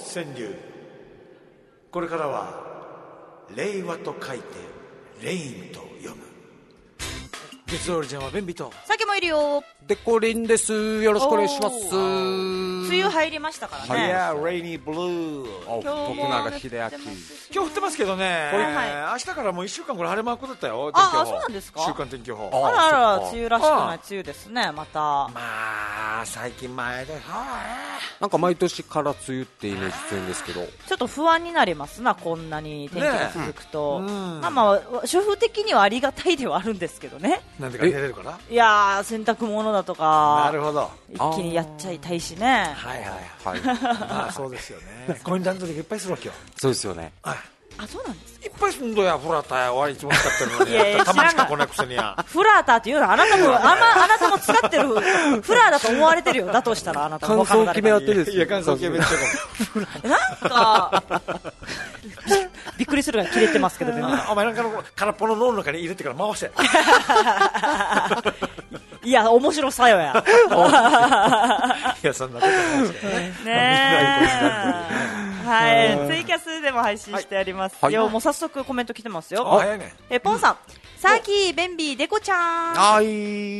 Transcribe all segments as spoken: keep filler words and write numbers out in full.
川柳。これからは令和と書いてレインと読む。月曜日ちゃんは便秘と酒もいるよ。 デコリンです。よろしくお願いします。 梅雨入りましたからね。 いやレイニーブルー。 徳永英明。 今日降ってますけどね、はい、明日からもういっしゅうかんこれ晴れマークだったよ。 ああ、そうなんですか。 週間天気予報。 あらあら、梅雨らしくない梅雨ですね。またまあ最近前で、はあ、 なんか毎年から梅雨ってイメージ強いんですけど、 ちょっと不安になりますな、こんなに天気が続くと、 ね、うん、 まあまあ主婦的にはありがたいではあるんですけどね。 なんでか寝れるから。 いやー、洗濯物だとかなるほど、 一気にやっちゃいたいしね。 はいはいはいまあそうですよね。コインランドリーがいっぱいするわけよ。 そうですよね。 あ、そうなんですか。 いっぱいすんどや。フラタやはいつも使ってるのに。 いやいや、 たましか来ないくせにや。 フラーターっていうのはあなたもあ,、まあなたも使ってるフラーだと思われてるよ。だとしたらあなたも感想決め合ってですよ。 いや感想決め合ってるなんかびっくりするぐらい切れてますけど。 お前なんかの空っぽの脳の中に入れてから回していや面白さよやいやそんなことないですよね。 ねえはい、ツイキャスでも配信してあります、はい、よもう早速コメント来てますよ。 早いね。 えポンさん、さーきー、ベンビー、デコちゃん、 はい、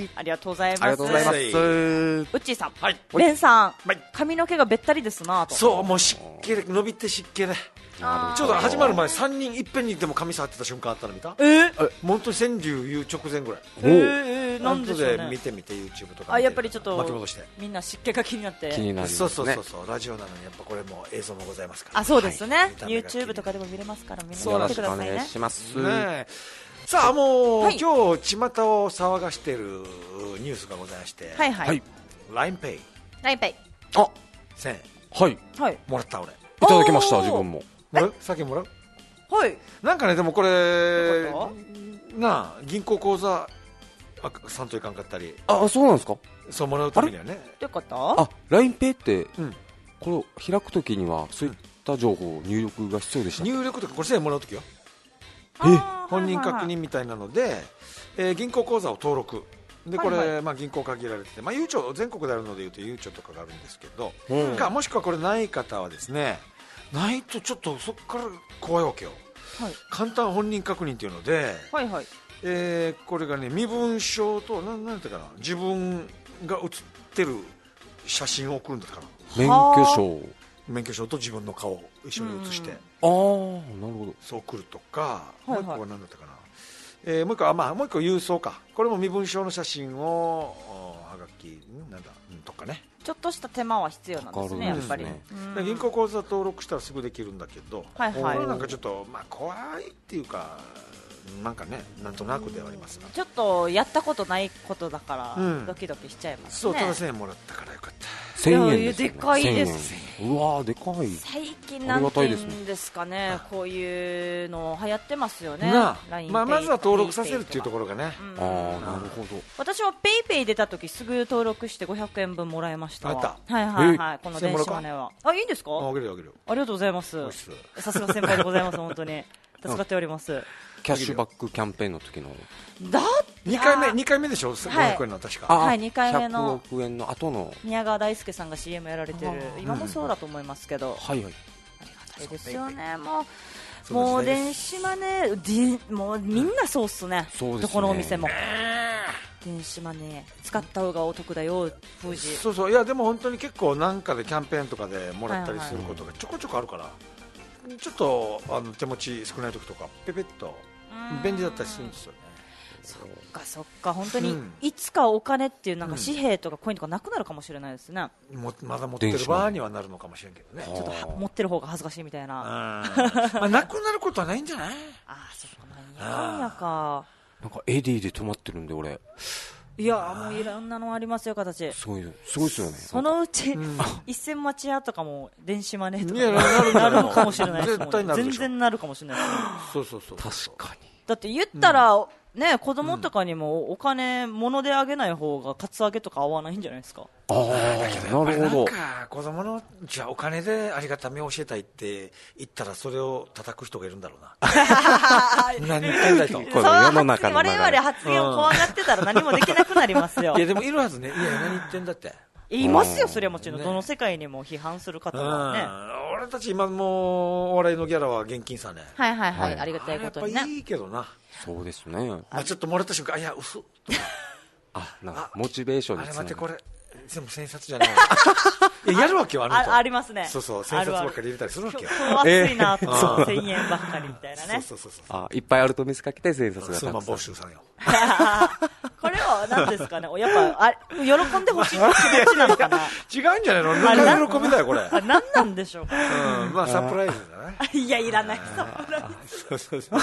ありがとうございます。 ありがとうございます。ウッチーさん、 はい、 レンさん、 はい、 髪の毛がべったりですなと。 そう、もう湿気で伸びて湿気でちょうど始まる前さんにんいっぺんにでも髪触ってた瞬間あったの見た。 えー、 本当に川柳言う直前ぐらい。 えー、なんでしょうね。 で見てみて YouTube とかあ、やっぱりちょっと巻き戻してみんな湿気が気になって気になりますね。 そうそうそうそう、ラジオなのにやっぱこれも映像もございますから。 あ、そうですね、はい、 YouTube とかでも見れますからみんな見てくださいね。 よろしくお願いします、 ね、さあもう、 はい、 今日巷を騒がしているニュースがございまして、 はいはい、 ラインペイラインペイあせんえん、 はい、 はい、 もらった俺。 いただきました。自分ももらう、先もらう。 はい、 なんかね、でもこれなあ、銀行口座あさんといかんかったり。 あ、そうなんですか。 そうもらうためにはね。 よかった。 あ、ラインペイって、うん、これを開くときにはそういった情報入力が必要でした。 入力とかこれせんえんもらうときよ。 え、 本人確認みたいなので、えー、銀行口座を登録で、これ、はいはい、まあ、銀行限られてて、まあ、ゆうちょ全国であるのでいうとゆうちょとかがあるんですけど、うん、かもしくはこれない方はですね、ないとちょっとそこから怖いわけよ、はい、簡単本人確認っていうので、 はいはい、 えー、これがね、身分証となんなんていうかな、自分が写ってる写真を送るんだから、 免許証免許証と自分の顔を一緒に写して、 ああ、なるほど、 そう送るとか、 はいはい、 もう一個は何だったかな、えー、もう一個は、まあ、もう一個郵送か、これも身分証の写真をはがきなんだとかね、 ちょっとした手間は必要なんですね、やっぱり。 うん、銀行口座登録したらすぐできるんだけど、 はいはい、 これなんかちょっと、まあ、怖いっていうか、なんかね、なんとなくではありますが、 ちょっとやったことないことだから、うん、ドキドキしちゃいますね。 そう、ただせんえんもらったからよかった。 せんえんです、ね、 でかいです。 うわー、でかい。 最近なんていうんですかね、こういうの流行ってますよね。 なあ、まあ、まずは登録させるっていうところがね、 うん、ああ、なるほど。 私もペイペイ出た時すぐ登録してごひゃくえんぶんもらいましたわ。 あった。 はいはいはい、この電子マネーは。あ、いいんですか。 あ、あげるあげる。 ありがとうございます。さすが先輩でございます。本当に助かっております。 キャッシュバックキャンペーンの時のだにかいめにかいめでしょ、ごひゃくえんの確か。 はい、にかいめのひゃくおくえんの後の宮川大輔さんが シーエム やられてる、今もそうだと思いますけど、 はいはい、 ありがたいですよね。もうもう電子マネー、もうみんなそうっすね、どこのお店も電子マネー使った方がお得だよ、封じ。 そうそう、いやでも本当に結構なんかでキャンペーンとかでもらったりすることがちょこちょこあるから、ちょっとあの手持ち少ない時とかペペッと便利だったりするんですよね。 そっかそっか、本当にいつかお金っていうなんか紙幣とかコインとかなくなるかもしれないですね。 もまだ持ってる場合にはなるのかもしれんけどね。 ちょっと持ってる方が恥ずかしいみたいな。 まあなくなることはないんじゃない？ ああ、そっか、なんやか。 なんかエディで止まってるんで俺。 いやもういろんなのありますよ、形。 すごいすごいですよね。 そのうち、うん、一銭待ち屋とかも電子マネーとかなるかもしれないですもんね。全然なるかもしれないですね。 そうそうそう。 確かに。 だって言ったら、うんね、子供とかにもお金物であげない方がカツアゲとか合わないんじゃないですか。 ああ、だけどなるほど。なんか子供のじゃあお金でありがたみを教えたいって言ったらそれを叩く人がいるんだろうな。何言ってんだいと。 この世の中の我々発言を怖がってたら何もできなくなりますよ。 いやでもいるはずね。いや何言ってんだって。 いますよ、それはもちろん、ね、どの世界にも批判する方はね。 俺たち今もお笑いのギャラは現金さね。 はいはいはい、はい、ありがたいことにね。 やっぱいいけどな。 そうですね。 まあちょっと漏れた瞬間、いや嘘とか。 あ、なんかモチベーションにつながる。 あれ待ってこれ全部千札じゃない。いややるわけよ、あの人。 あ, ありますね。 そうそう、千札ばっかり入れたりするわけよ。 今日暑いなと思って、せんえんばっかりみたいなね。 そうそうそうそう。 あ、いっぱいあると見せかけて千札がたくさん。 数万没収さんよ。 これは何ですかね、やっぱあ喜んでほしい気持ちなのかな。 違うんじゃないの、抜か喜びだよこれ。 あ、何なんでしょうか。 うん、まあサプライズだね。 いや、いらないサプライズ。そうそうそう。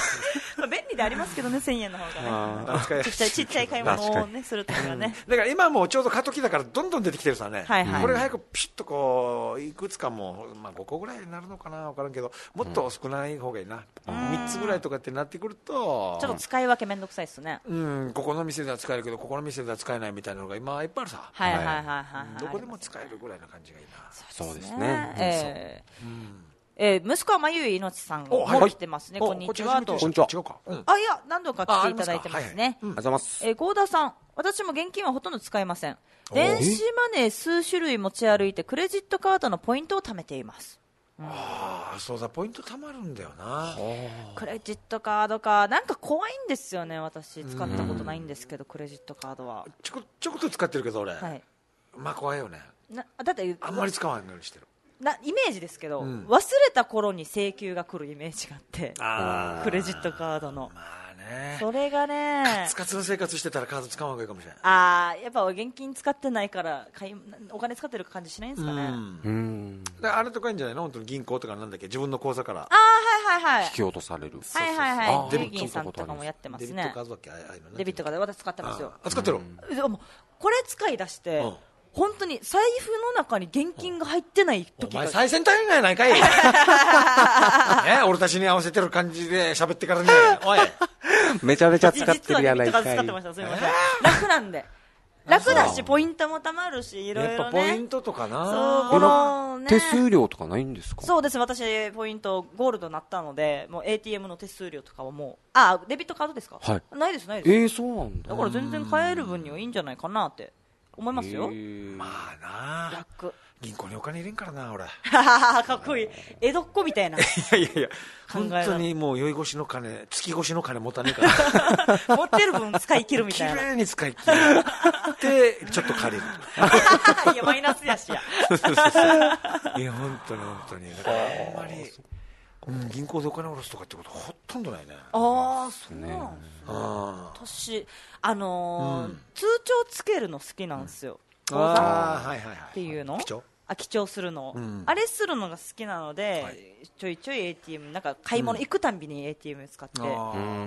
便利でありますけどね、せんえんの方がね。ちっちゃいちっちゃい買い物をねするときはね。 だから今もうちょうど過渡期だからどんどん出てきてるさね。 はいはい。 これが早くピシッとこういくつかもまあごこぐらいになるのかな、分からんけど、もっと少ない方がいいな。みっつぐらいとかってなってくるとちょっと使い分けめんどくさいですね。 うん、ここの店では使えるけどここの店では使えないみたいなのが今いっぱいあるさ。 はいはいはいはい。 どこでも使えるぐらいな感じがいいな。 そうですね。 ええー、息子はまゆいのちさんも来てますね。こんにちはと。 こんにちは。違うか。 あ、いや、何度か来ていただいてますね。 ありがとうございます。 えー、合田さん、私も現金はほとんど使いません。電子マネー数種類持ち歩いてクレジットカードのポイントを貯めています。 うん、ああ、そうだ、ポイント貯まるんだよな。 クレジットカードか、なんか怖いんですよね。私使ったことないんですけど、クレジットカードはちょこちょこっと使ってるけど俺、はい、まあ怖いよね。 なだってあんまり使わないようにしてるなイメージですけど、うん、忘れた頃に請求が来るイメージがあって、あクレジットカードの、まあね、それがね、 カツカツの生活してたらカード使わない方がいいかもしれない。 ああ、やっぱ現金使ってないから買いお金使ってる感じしないんですかね。うん、 うんだあれとかいいんじゃないの、本当に銀行とかなんだっけ、自分の口座からああはいはいはい引き落とされる、 はいはいはい、デビットさんとかもやってますね。 デビットカードだっけ、ああいうのね、 デビットカード私使ってますよ。 あ使ってる、 でもこれ使い出して、うん、本当に財布の中に現金が入ってない時が、 お前最先端やないかいね、俺たちに合わせてる感じで喋ってからね、おいめちゃめちゃ使ってるやないかい。 実はデビットカード使ってました、すみません、楽なんで楽だしポイントもたまるし、いろいろね、 やっぱポイントとかな、 そうこの、ね、 手数料とかないんですか。 そうです、私ポイントゴールドになったので、もう エーティーエム の手数料とかはもう、あデビットカードですか、 はい、 ないですないです。 えー、そうなんだ。 だから全然買える分にはいいんじゃないかなって思いますよ。 まあな、 楽、 銀行にお金入れんからな俺かっこいい、江戸っ子みたいな。いやいやいや、本当にもう酔い越しの金、月越しの金持たねえから持ってる分使い切るみたいな、 綺麗に使い切るでちょっと借りるいやマイナスやしやそうそうそうそういや本当に本当に、だからあんまり、うん、銀行でお金下ろすとかってことほとんどないね。 ああそうなんですね。私あのーうん、通帳つけるの好きなんですよ、 うん、ああはいはいはいっていうの記帳あ記帳するの、うん、あれするのが好きなので、はい、ちょいちょい エーティーエム なんか買い物行くたんびに エーティーエム 使って、うん、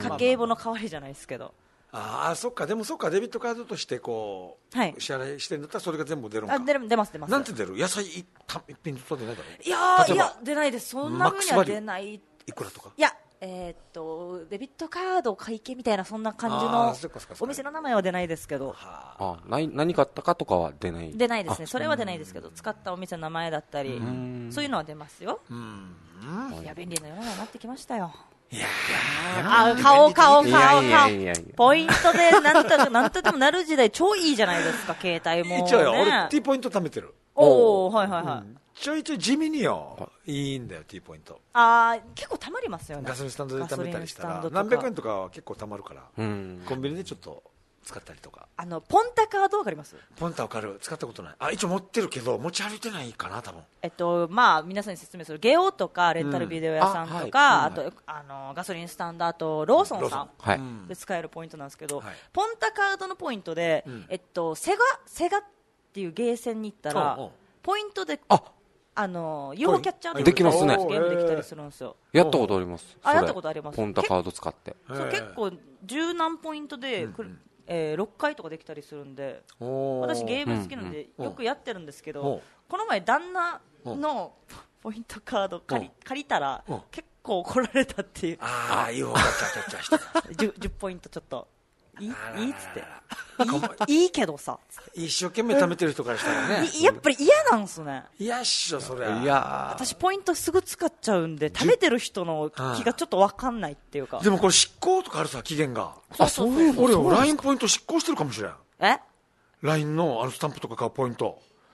家計簿の代わりじゃないですけど、 ああそっか、でもそっか、デビットカードとしてこう、はい、支払いしてんだったらそれが全部出るのか。 あ出る出ます出ます。 なんて出る、野菜一品と出ないだろう。 いやーいや出ないです、そんな風には出ない。 いくらとか、 いやえー、っとデビットカード会計みたいなそんな感じのお店の名前は出ないですけど、 あ何何買ったかとかは出ない出ないですね、それは出ないですけど、使ったお店の名前だったりそういうのは出ますよ。うんいや便利な世の中になってきましたよ。いやあ顔顔顔顔ポイントでなんとなんとでもなる時代超いいじゃないですか、携帯も、ね、 一応よ俺 T ポイント貯めてる。 おおはいはいはい、うん、 ちょいちょい地味によいいんだよ T ポイント。 ああ結構たまりますよね、 ガソリンスタンドで貯めたりしたら何百円とかは結構たまるから、うん、コンビニでちょっと使ったりとか。 あのポンタカードわかります？ ポンタわかる、使ったことない。あ一応持ってるけど持ち歩いてないかな多分。 えっとまあ皆さんに説明するゲオとかレンタルビデオ屋さんとか、あとあのガソリンスタンド、あとローソンさんで使えるポイントなんですけど、ポンタカードのポイントでえっとセガセガっていうゲーセンに行ったらポイントでああの ユーフォー キャッチャーできますね、 ゲームできたりするんですよ。 やったことあります。 あやったことあります。 ポンタカード使ってそう結構十何ポイントで、うんうんえー、ろっかいとかできたりするんで、私ゲーム好きなんでよくやってるんですけど、この前旦那のポイントカード借り、借りたら結構怒られたっていう。 ああ ユーフォー キャッチャーキャッチャーしてた 10, じゅうポイントちょっといい, いいっつっていい, いいけどさ一生懸命貯めてる人からしたらねやっぱり嫌なんすね。 嫌っしょそれ。いや私ポイントすぐ使っちゃうんで貯めてる人の気がちょっと分かんないっていうか。 でもこれ執行とかあるさ期限が。 あそういう俺 ライン ポイント執行してるかもしれん。 えライン のあのスタンプとか買うポイント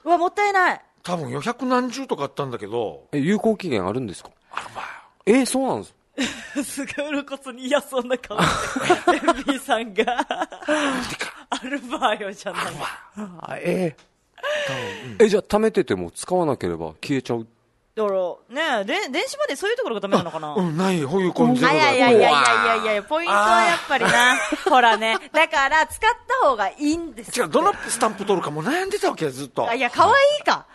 うわもったいない。 多分よんひゃくなんじゅうとかあったんだけど。 え、有効期限あるんですか？ あるわよ。 えー、そうなんですすごい露骨に嫌そうな顔してベンビーさんがあるばよじゃない。 あえー、うん、えじゃあ貯めてても使わなければ消えちゃう。 だからね、で電子マネーそういうところがダメなのかな。 うん、ない、こういうコンゼロだ。 いやいやいやいやいやいや、ポイントはやっぱりな、ほらね、だから使った方がいいんですよ。 違う、どのスタンプ取るかも悩んでたわけや、ずっと。 いや、可愛いか。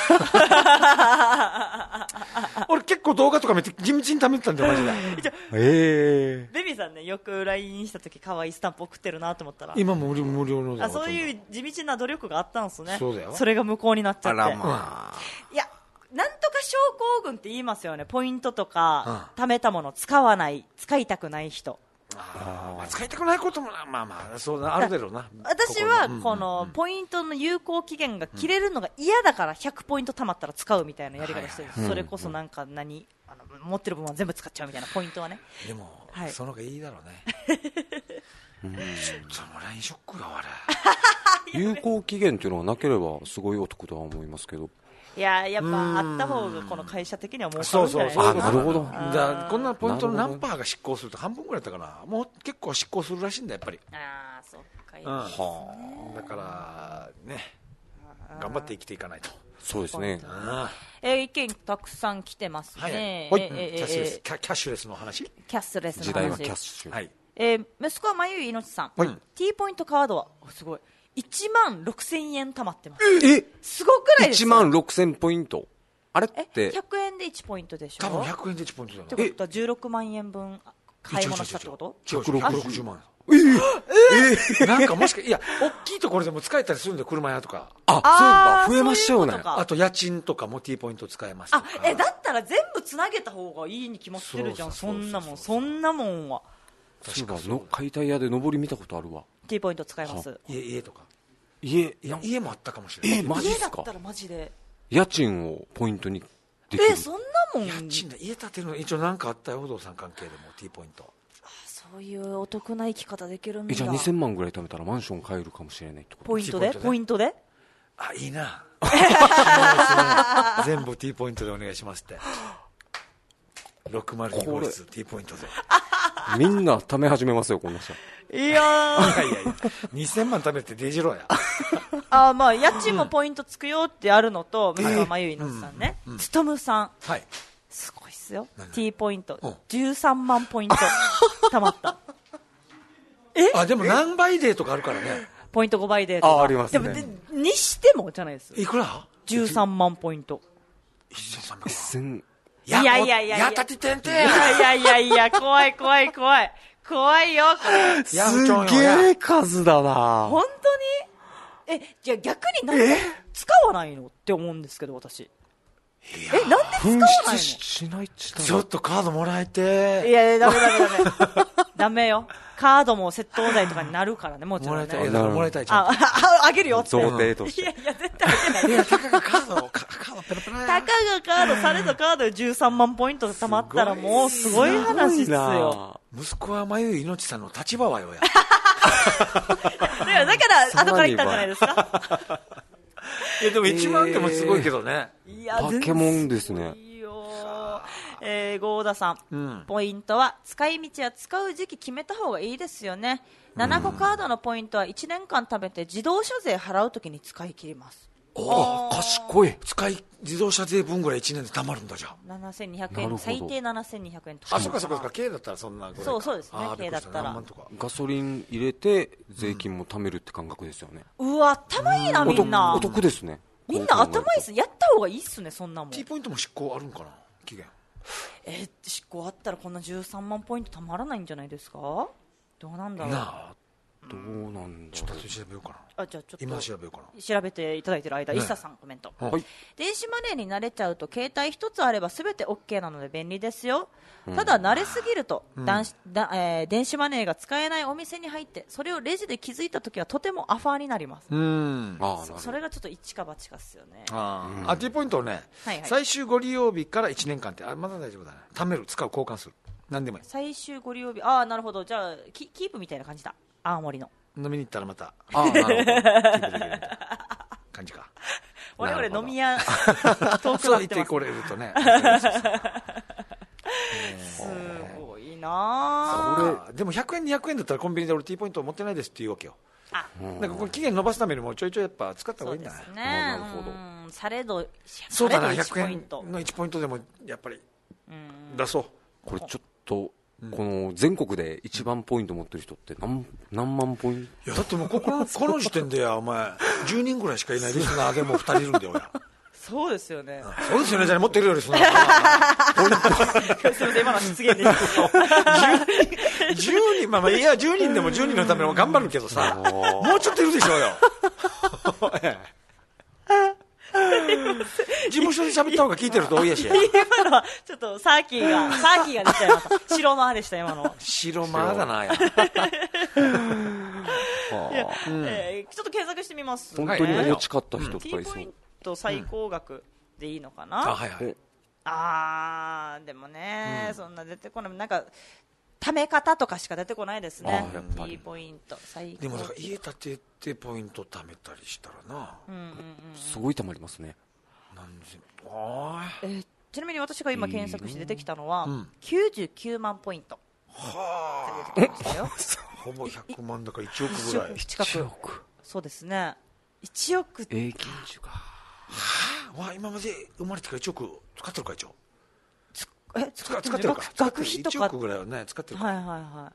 俺結構動画とか見て地道に貯めてたんだよ、マジで。 えベビーさんね、よく ライン した時可愛いスタンプ送ってるなと思ったら、 今も無料無料のだ。 あ、そういう地道な努力があったんですね。 そうだよ。 それが無効になっちゃって。 あらまあ。 いや、なんとか症候群って言いますよね。ポイントとか、うん、貯めたもの使わない、使いたくない人。 あ、まあ、使いたくないこともまあまあそうあるだろうな。 私はこのポイントの有効期限が切れるのが嫌だからひゃくポイント貯まったら使うみたいなやり方してる、はいはい、それこそなんか何、あの持ってる分は全部使っちゃうみたいなポイントはね。 でも、はい、その方がいいだろうね。うん、ちょっとラインショックが悪い。有効期限っていうのがなければすごいお得とは思いますけど。 いややっぱあった方がこの会社的には儲かるんじゃないですか。 そうそうそう。あ、なるほど。 だこんなポイントの何パーが執行すると半分ぐらいだったかな。もう結構執行するらしいんだやっぱり。 ああ、そっか。いいですね。だからね、頑張って生きていかないと。 そうですね。 えー、意見たくさん来てますね。はい。 えーえー、キャッシュレス、キャッシュレスの話。 キャッシュレスの話。 時代はキャッシュ。 はい。 えー、息子はまゆいのちさん。はい。T ポイントカードはすごいいちまんろくせんえん貯まってます。 え、 すごくないですか？ いちまんろくせんポイント。あれってひゃくえんでいちポイントでしょ。 多分ひゃくえんでいちポイントだな。 ってことはじゅうろくまんえん分買い物したってこと？ ひゃくろくじゅうまんえー、えー、なんかもしかいや大きいところでも使えたりするんだよ、車屋とか。 あ、そういえば増えましたよね。 あと家賃とかも T ポイント使えますとか。 あ、え、だったら全部つなげた方がいいに決まってるじゃん。そんなもんそんなもんは。 確かの解体屋で上り見たことあるわ。 T ポイント使います。 家, 家とか家家もあったかもしれない。 え、マジっすか？ 家だったらマジで家賃をポイントにできる。 え、そんなもん。 家賃だ。家建てるの一応なんかあったよ、不動産関係でも T ポイント。 あ、そういうお得な生き方できるんだ。 え、じゃあにせんまんぐらい貯めたらマンション買えるかもしれないってこと？ ポイントでポイントで。 あ、いいな。全部 T ポイントでお願いしますって。ろくまるに号室 T ポイントで。 みんな貯め始めますよ、こんな人。 いやーいやいやいやにせんまん貯めてデジローや。 あ、まあ家賃もポイントつくよってあるのと、息子まゆいのさんね、つとむさん、 はい、 すごいっすよ。 T ポイントじゅうさんまんポイント貯まった。 え、あ、でも何倍デーとかあるからね。 ポイントごばいデーとか。 あ、ありますね。 でもでにしてもじゃないです。 いくら？ じゅうさんまんポイント。 せんさんびゃくまん。 いやいやいやいや、 やったててんてん。 いやいやいやいや、怖い怖い怖い怖いよこれ。 すげえ数だな。 本当に？え、じゃあ逆になんで使わないのって思うんですけど私。え、なんで使わないの？ 紛失しないっちちょっとカードもらえて。 いやいや、ダメダメダメダメよ。カードも窃盗罪とかになるからね、もちろんね。 もらいたい。もらいたい。 あ、あ、あげるよって。 贈呈として。 いやいや、絶対あげない。 いや、たかがカードを、カードペラペラや。 たかがカード、されどカードでじゅうさんまんポイント貯まったらもうすごい話っすよ。 息子はまゆいのちさんの立場はよや。 いや、だから後から言ったんじゃないですか。 いや、でもいちまんでもすごいけどね。 いや、 バケモンですね。 えー、郷田さん、うん、ポイントは使い道や使う時期決めた方がいいですよね。ななこカードのポイントはいちねんかん貯めて自動車税払うときに使い切ります。 おお、賢い。使い自動車税分ぐらいいちねんで貯まるんだじゃん。 ななせんにひゃくえん、最低ななせんにひゃくえんとか。 あ、そっかそっかそっか、軽だったらそんなぐらい。 そうそうですね、軽だったら。 ガソリン入れて税金も貯めるって感覚ですよね。 うわ、頭いいなみんな。 お得ですね。 みんな頭いいっす。やった方がいいっすね、そんなもん。 T ポイントも執行あるんかな、期限。 えー、執行あったらこんなじゅうさんまんポイントたまらないんじゃないですか。どうなんだろう。 なあ、どうなんだろう。 ちょっと調べようかな。 あ、じゃあちょっと今調べようかな。 調べていただいている間、ね、イッサさんコメント、はい、電子マネーに慣れちゃうと携帯一つあれば全て OK なので便利ですよ、うん、ただ慣れすぎると、うんだえー、電子マネーが使えないお店に入ってそれをレジで気づいたときはとてもアファーになります。 うんあ そ, それがちょっと一か八かっすよね。 あ、うん、あ T ポイントをね、はいはい、最終ご利用日からいちねんかんってあまだ大丈夫だね。貯める、使う、交換する、何でもいい。 最終ご利用日、ああなるほど。じゃあ キ, キープみたいな感じだ。青森の飲みに行ったらまたああなるほどキープできるみたいな感じか。 我々飲み屋遠くなってます。 これるとねすごいなあ。でもひゃくえんにひゃくえんだったらコンビニで俺 T ポイント持ってないですって言うわけよ。あ、なんかこれ期限伸ばすためにもちょいちょいやっぱ使った方がいいんだね。 そうですね。なるほど。されどそうだな、ひゃくえんのいちポイントでもやっぱり出そう。 これちょっとこの全国で一番ポイント持ってる人って何何万ポイント？ いやだってもうここのこの時点でやお前じゅうにんぐらいしかいないリスナーでもふたりいるんだよや。 そうですよね。 そうですよね。じゃあ持ってるよりそんな。 すみません今の失言でじゅうにんまあまあいやじゅうにんでもじゅうにんのために頑張るけどさ、もうちょっといるでしょうよ。事務所で喋った方が聞いてると多いやしや。 今のはちょっとサーキーがサーキーが出ちゃいました。白間でした今の。 白間だなや。いや、 えー、ちょっと検索してみます。 本当に持ち買った人とかいそう。 T ポイント最高額でいいのかな。 うん、あはいはい。 あーでもね、うん、そんな出てこない。なんか貯め方とかしか出てこないですね。T ポイント最高。 でもだから家建ててポイント貯めたりしたらな、 うんうんうん、 すごい貯まりますね。 なんあえー、ちなみに私が今検索して出てきたのは、うん、きゅうじゅうきゅうまんポイント。 はあ。出てきましたよ。 ほぼひゃくまんだからいちおくぐらい。 近く。いちおく。そうですね。いちおく。 永久寿か。 はあ、わ今まで生まれてからいちおく使ってるか一応。 え使ってるか学費とかいちおくぐらいはね使ってるか。 はいはいはい。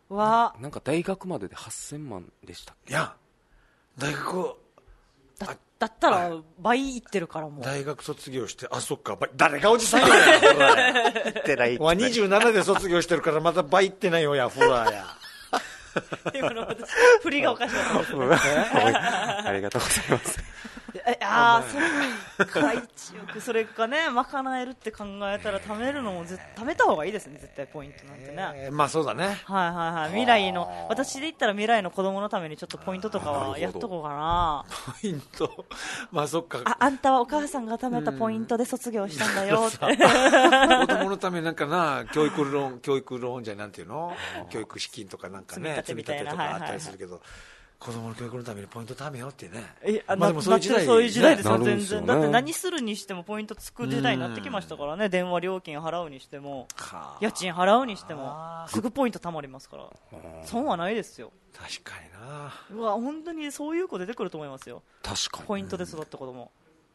わなんか大学までではっせんまんでしたっけ。 いや大学だだったら倍いってるからもう大学卒業してあそっか誰がおじさんよやほらいってないわにじゅうななで卒業してるからまた倍いってないよやほらや。 今の私振りがおかしかったですね。 ありがとうございます。 えああそれかいちおくそれかね賄えるって考えたら貯めるのもぜ貯めた方がいいですね絶対ポイントなんてね、 えー、まあそうだねはいはいはい未来の私で言ったら未来の子供のためにちょっとポイントとかはやっとこうかな。 ポイントまあそっかあ, あんたはお母さんが貯めたポイントで卒業したんだよって子供のためになんかな教育ローン教育ローンじゃなんていうの教育資金とかなんかね積み立てとかあったりするけど、はいはいはい子供の教育のためにポイント貯めようってね。 えあまあ、でもそういう時代、そういう時代ですよ、全然。ね、だって何するにしてもポイントつく時代になってきましたからね。電話料金払うにしても、家賃払うにしても、すぐポイント貯まりますから。損はないですよ。 確かにな。 うわ、本当にそういう子出てくると思いますよ。 確かに。 ポイントで育った子供。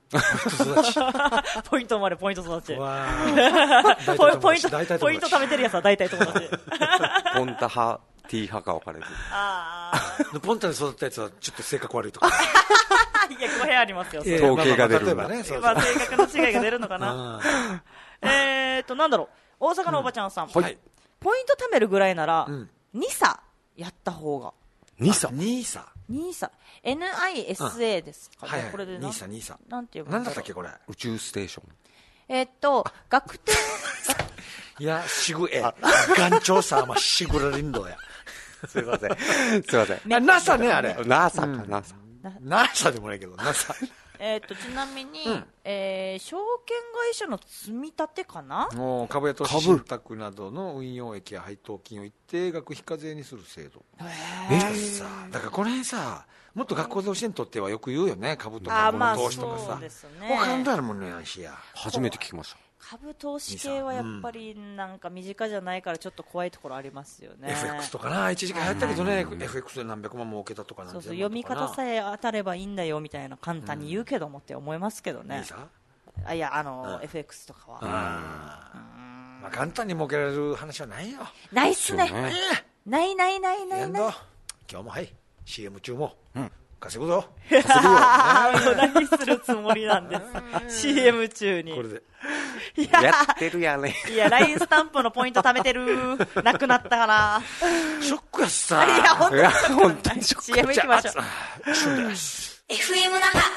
ポイント生まれ、ポイント育ち。ポイント、ポイント貯めてるやつは大体友達。 ポンタ派。T 派か分かれずあポンタで育ったやつはちょっと性格悪いとかいや語弊ありますよ統計が出るんだ、 まあまあね、 まあ、性格の違いが出るのかなえっとなんだろう大阪のおばちゃんさん、うんはい、ポイント貯めるぐらいなら、うん、ニーサ やった方がニーサニーサニーサ エヌアイエスエー ですかね、 はいはい、 これでニーサニーサなんていうなんだったっけこれ宇宙ステーションえー、っと学天いやしぐえ眼長さましぐらりんどやすいませんすいません NASA ねあれ NASA か、うん、NASA NASA でもないけど NASA えっとちなみに、うんえー、証券会社の積み立てかなもう株や投資信託などの運用益や配当金を一定額非課税にする制度えー、さだからこの辺さもっと学校で教えんとってはよく言うよね株とか物投資とかさ、まあ、そうですね他のあるもんねやしや初めて聞きました株投資系はやっぱりなんか身近じゃないからちょっと怖いところありますよね、 エフエックス とかな一時期流行ったけどね、はいはい、エフエックス で何百万儲けたとかなんてそうそう読み方さえ当たればいいんだよみたいな簡単に言うけどもって思いますけどね、うん、あいやあの、うん、エフエックス とかは、うんまあ、簡単に儲けられる話はないよないっすね、ねないないないないない今日もはい シーエム 中も、うん稼ぐぞ稼ぐよ、ね、何するつもりなんです シーエム 中にこれでいややってるやねいや ライン スタンプのポイント貯めてるなくなったからショックやっさいや本当に本当にショックシーエム 行きましょうエフエム 那覇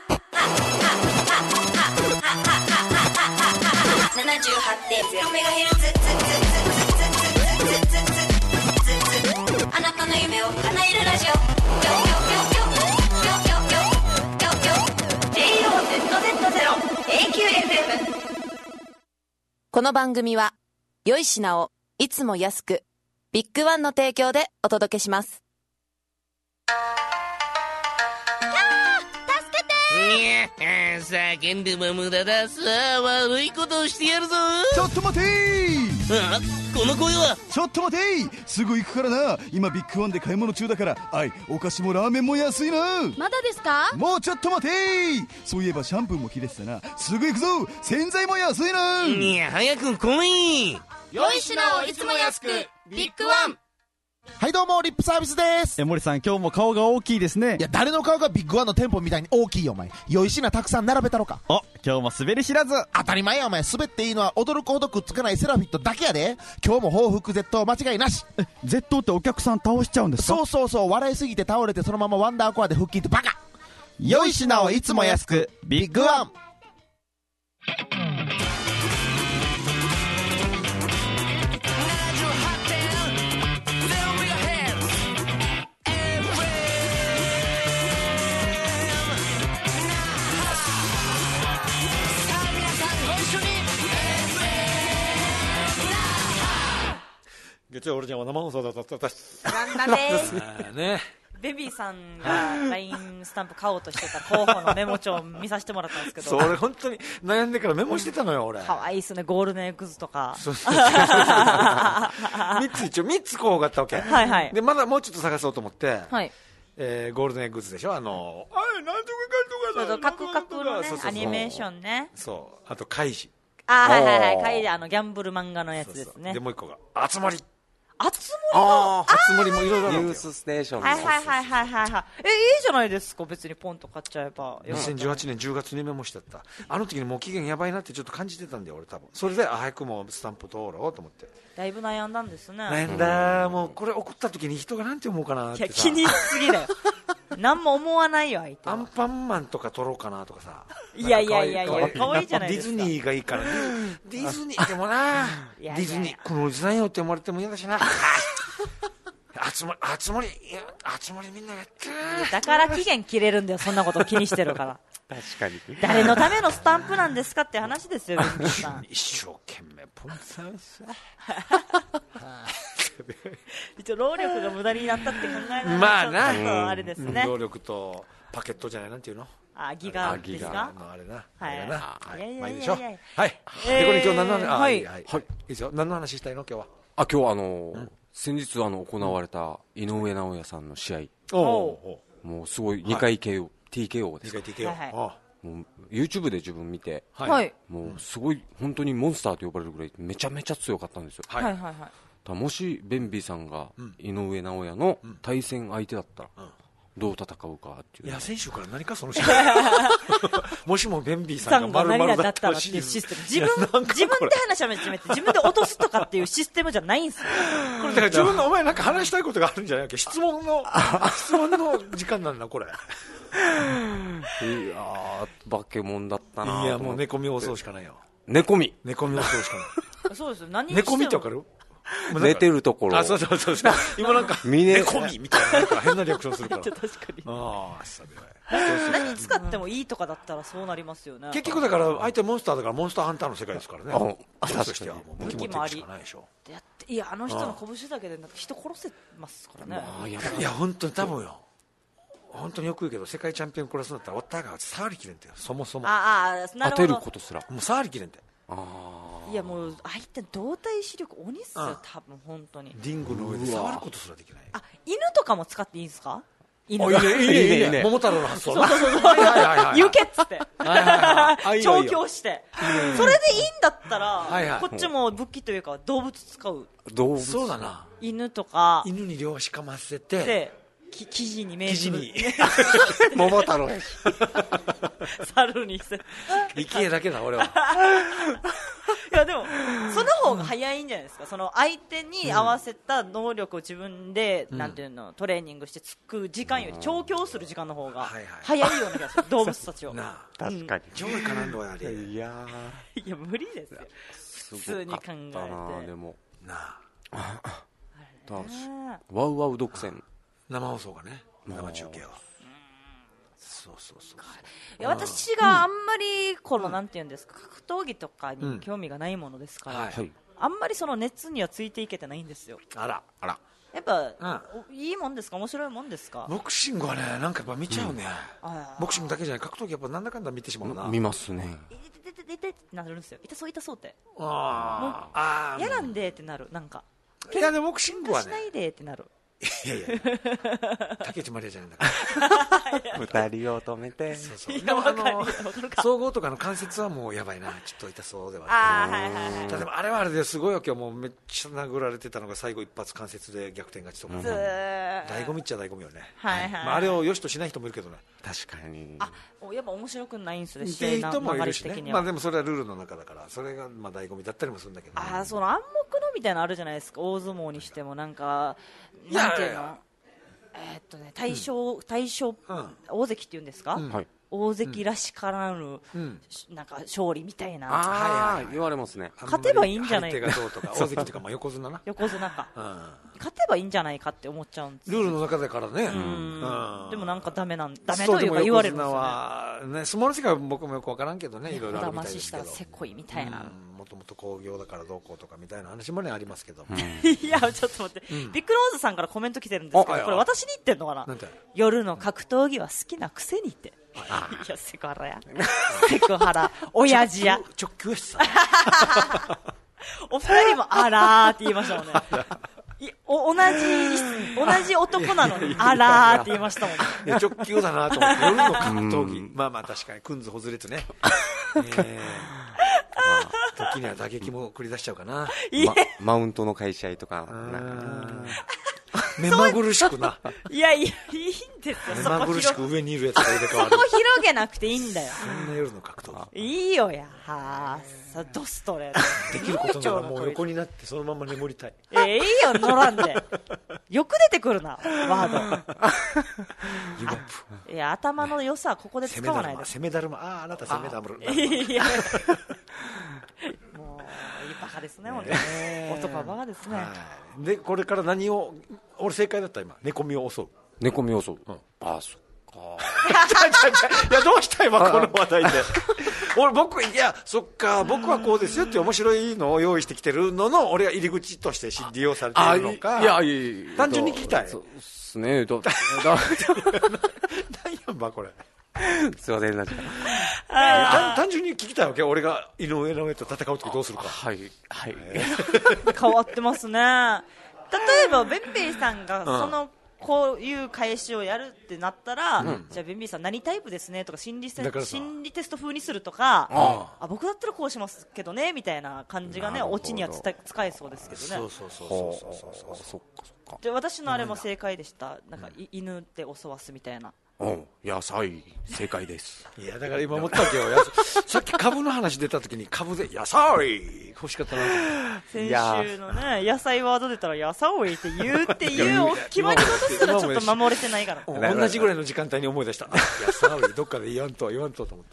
ななじゅうはちてんゼロメガヘルツ あなたの夢を叶えるラジオこの番組は良い品をいつも安くビッグワンの提供でお届けします。 キャー助けてー叫んでも無駄ださあ悪いことをしてやるぞ。 ちょっと待てー。 あ、この声は。 ちょっと待てー、すぐ行くからな。今ビッグワンで買い物中だから。はい、お菓子もラーメンも安いな。 まだですか？ もうちょっと待てー。そういえばシャンプーも切れてたな。すぐ行くぞ。洗剤も安いな。 いや早く来い。 良い品をいつも安く、ビッグワン。 はいどうもリップサービスです。 え森さん今日も顔が大きいですね。 いや誰の顔がビッグワンの店舗みたいに大きいよお前。良い品たくさん並べたろか。 お今日も滑り知らず。 当たり前やお前。滑っていいのは驚くほどくっつかないセラフィットだけやで。今日も報復絶倒間違いなし。 え絶倒ってお客さん倒しちゃうんですか？ そうそうそう、笑いすぎて倒れてそのままワンダーコアで腹筋ってバカ。 良い品をいつも安くビッグワン。 月曜俺ちゃんは生放送だったったなんだねね。 ベビーさんが ライン スタンプ買おうとしてた候補のメモ帳を見させてもらったんですけど、 それ本当に悩んでからメモしてたのよ俺。 可愛いっすね、ゴールデンエッグズとか。 そうそうそうみっつ一応みっつ候補があったわけ。 はいはい。 でまだもうちょっと探そうと思って、 はい。 えー、ゴールデンエッグズでしょ、あのあれなんとかかんとかカクカクのねアニメーションね。 そう、あとカイジ。 あはいはいはい、カイジ、あのギャンブル漫画のやつですね。 そうそうでもう一個があつ森。 あつ森も、 あつ森もいろいろある。 ニュースステーション。 はいはいはいはいはいはい。え、いいじゃないですか、別にポンと買っちゃえば。 にせんじゅうはちねんじゅうがつにメモしてた。あの時にもう期限やばいなってちょっと感じてたんだよ俺多分。それであ早くもうスタンプ通ろうと思って。 だいぶ悩んだんですね。 悩んだ。もうこれ送った時に人がなんて思うかなってさ。 いや気にしすぎだよ。何も思わないよ相手は。 アンパンマンとか撮ろうかなとかさ。 いやいやいやいや、可愛いじゃないですか。 ディズニーがいいから。ディズニーでもな。ディズニーこのおじさんよって思われても嫌だしな。あつ森、あつ森、あつ森みんなやってる。 だから期限切れるんだよ、そんなこと気にしてるから。 確かに。 誰のためのスタンプなんですかって話ですよ、ベンさん。 一生懸命ポンサーさ。 一応労力が無駄になったって考えないと、 まあな、 ちょっとあれですね。 労力とパケットじゃないなんていうの？ あ、ギガですか？ あれな。 はい。 はい。 まあいいでしょ。はい。でこれ今日何の話？はいはい。いいですよ。何の話したいの今日は？ あ今日あの先日あの行われた井上尚弥さんの試合。 おお。 もうすごいにかい ケーオー、ティーケーオー ですか。 にかい ティーケーオー。 もう YouTube で自分見て、 はい。 もうすごい本当にモンスターと呼ばれるぐらいめちゃめちゃ強かったんですよ。 はいはいはい。 もしベンビーさんが井上尚弥の対戦相手だったらどう戦うかっていう。 いや選手から何かその試合もしもベンビーさんが丸々だったらっていうシステム、自分自分で話し始めて自分で落とすとかっていうシステムじゃないんですよ。 これだから自分のお前なんか話したいことがあるんじゃないか。質問の質問の時間なんだこれ。いやー化け物だったな。 いやもう寝込みを襲うしかないよ。 寝込み寝込みを襲うしかない。 そうですよ。何寝込みってわかる？ 寝てるところ。 あ、そうそうそうそう。今なんか寝込みみたいななんか変なリアクションするから。 確かに。 ああ、そう何使ってもいいとかだったらそうなりますよね。 結局だから相手モンスターだからモンスターハンターの世界ですからね。 あ、 確かに。武器もあり。 いやあの人の拳だけでなんか人殺せますからね。 いや本当に多分よ。本当によく言うけど世界チャンピオンクラスだったらお互い触りきれんてそもそも。 ああ、なるほど。 当てることすら。 もう触りきれんて。 いやもう相手動体視力鬼っすよ多分本当に。 リングの上で触ることすらできない。 あ、犬とかも使っていいんですか？ 犬。いいねいいねいいね。桃太郎の発想。 そうそうそう。行けっつって。調教して。それでいいんだったらこっちも武器というか動物使う。 動物。 そうだな。 犬とか。 犬に両足かませて。 で。き生地に生地に桃太郎やし猿にせ生き絵だけだ俺は。 いやでもその方が早いんじゃないですか。その相手に合わせた能力を自分で、うん、なんていうのトレーニングしてつく時間より調教する時間の方が早いような気がする。動物たちをな確かに上位かなんどやれ。 いやいや無理ですよ普通に考えて。 でもなあワウワウ独占生放送がね、生中継は。そうそうそう。 いや私があんまりこのなんていうんですか、格闘技とかに興味がないものですから、あんまりその熱にはついていけてないんですよ。 あらあら。 やっぱ、うん、いいもんですか、面白いもんですか。 ボクシングはね、なんかやっぱ見ちゃうね、うん、ボクシングだけじゃない、格闘技やっぱなんだかんだ見てしまうな。 見ますね。 いててててってなるんですよ。痛そう痛そうって。 ああ。 嫌なんでってなる、なんか。 いやでもボクシングはね。 しないでってなる。 いやいや竹内まりやじゃないんだから二人を止めて。 そうそう。でもあの総合とかの関節はもうやばいな、ちょっと痛そうではある。ああはいはいはい。例えばあれはあれですごいわけよ、もうめっちゃ殴られてたのが最後一発関節で逆転勝ちとか。醍醐味っちゃ醍醐味よね。はいはい。まああれを良しとしない人もいるけどね。 確かに。 あ、やっぱ面白くないんですね。 試合の流れ的には。まあでもそれはルールの中だから、それがまあ醍醐味だったりもするんだけど。 ああ、その暗黙のみたいなのあるじゃないですか。大相撲にしてもなんかなんていうの。えーっとね、大将、大将、大関っていうんですか、大関らしからぬ、なんか勝利みたいな、 ああ言われますね。 勝てばいいんじゃないか、 大関とか横綱な、 横綱か、勝てばいいんじゃないかって思っちゃうんです。 ルールの中だからね。 でもなんかダメなん、ダメというか言われるんですよね。 相撲の世界は僕もよくわからんけどね、いろいろあるみたいですけど。 騙ししたらせこいみたいな。 もともと興行だからどうこうとかみたいな話もねありますけど。 いやちょっと待って、ビッグローズさんからコメント来てるんですけど、これ私に言ってんのかな。夜の格闘技は好きなくせにって。いやセクハラや。セクハラ親父や。 直球やしさ。 お二人もあらーって言いましたもんね。お同じ同じ男なのにあらーって言いましたもんね。 直球だなと思って。夜の格闘技、まあまあ確かにくんずほずれつね。時には打撃も繰り出しちゃうかな。 マウントの会社とか。 目まぐるしくな。 いやいやいいんですよ。 目まぐるしく上にいるやつが入れ替わる。 そこ広げなくていいんだよ。 そんな夜の格闘技。 いいよや。はあ、ドストレート。 できることならもう横になってそのまま眠りたい。 えー、いいよ乗らんで。よく出てくるなワード。いや頭の良さはここで使わないで。 攻めだるま。あああなた攻めだるま。 いや。もういいバカですね。男はバカですね。 でこれから何を俺正解だった今寝込みを襲う。 寝込みを襲う。ああそっか。 いやどうした今この話題で。俺僕いやそっか僕はこうですよって面白いのを用意してきてるのの俺は入り口として利用されているのか。 いやいや単純に聞きたい。 そうですね。ど何やんばこれ。 すいませんなっちゃ単純に聞きたいわけ。俺が井上尚弥と戦う時どうするか。 はいはい。 変わってますね。例えばベンベイさんがそのこういう返しをやるってなったら、うん、じゃあベンベイさん何タイプですねとか心理心理テスト風にするとか、ああ僕だったらこうしますけどねみたいな感じがねオチには使えそうですけどね。 そうそうそうそうそうそうそっかそっか。 で私のあれも正解でした。なんか犬で襲わすみたいな。 うん、野菜正解です。 いやだから今思ったわけよ。さっき株の話出た時に株で野菜欲しかったな。 先週のね野菜ワード出たら野菜って言うっていう決まり事すらちょっと守れてないから。 同じぐらいの時間帯に思い出した。野菜どっかで言わんと言わんとと思って。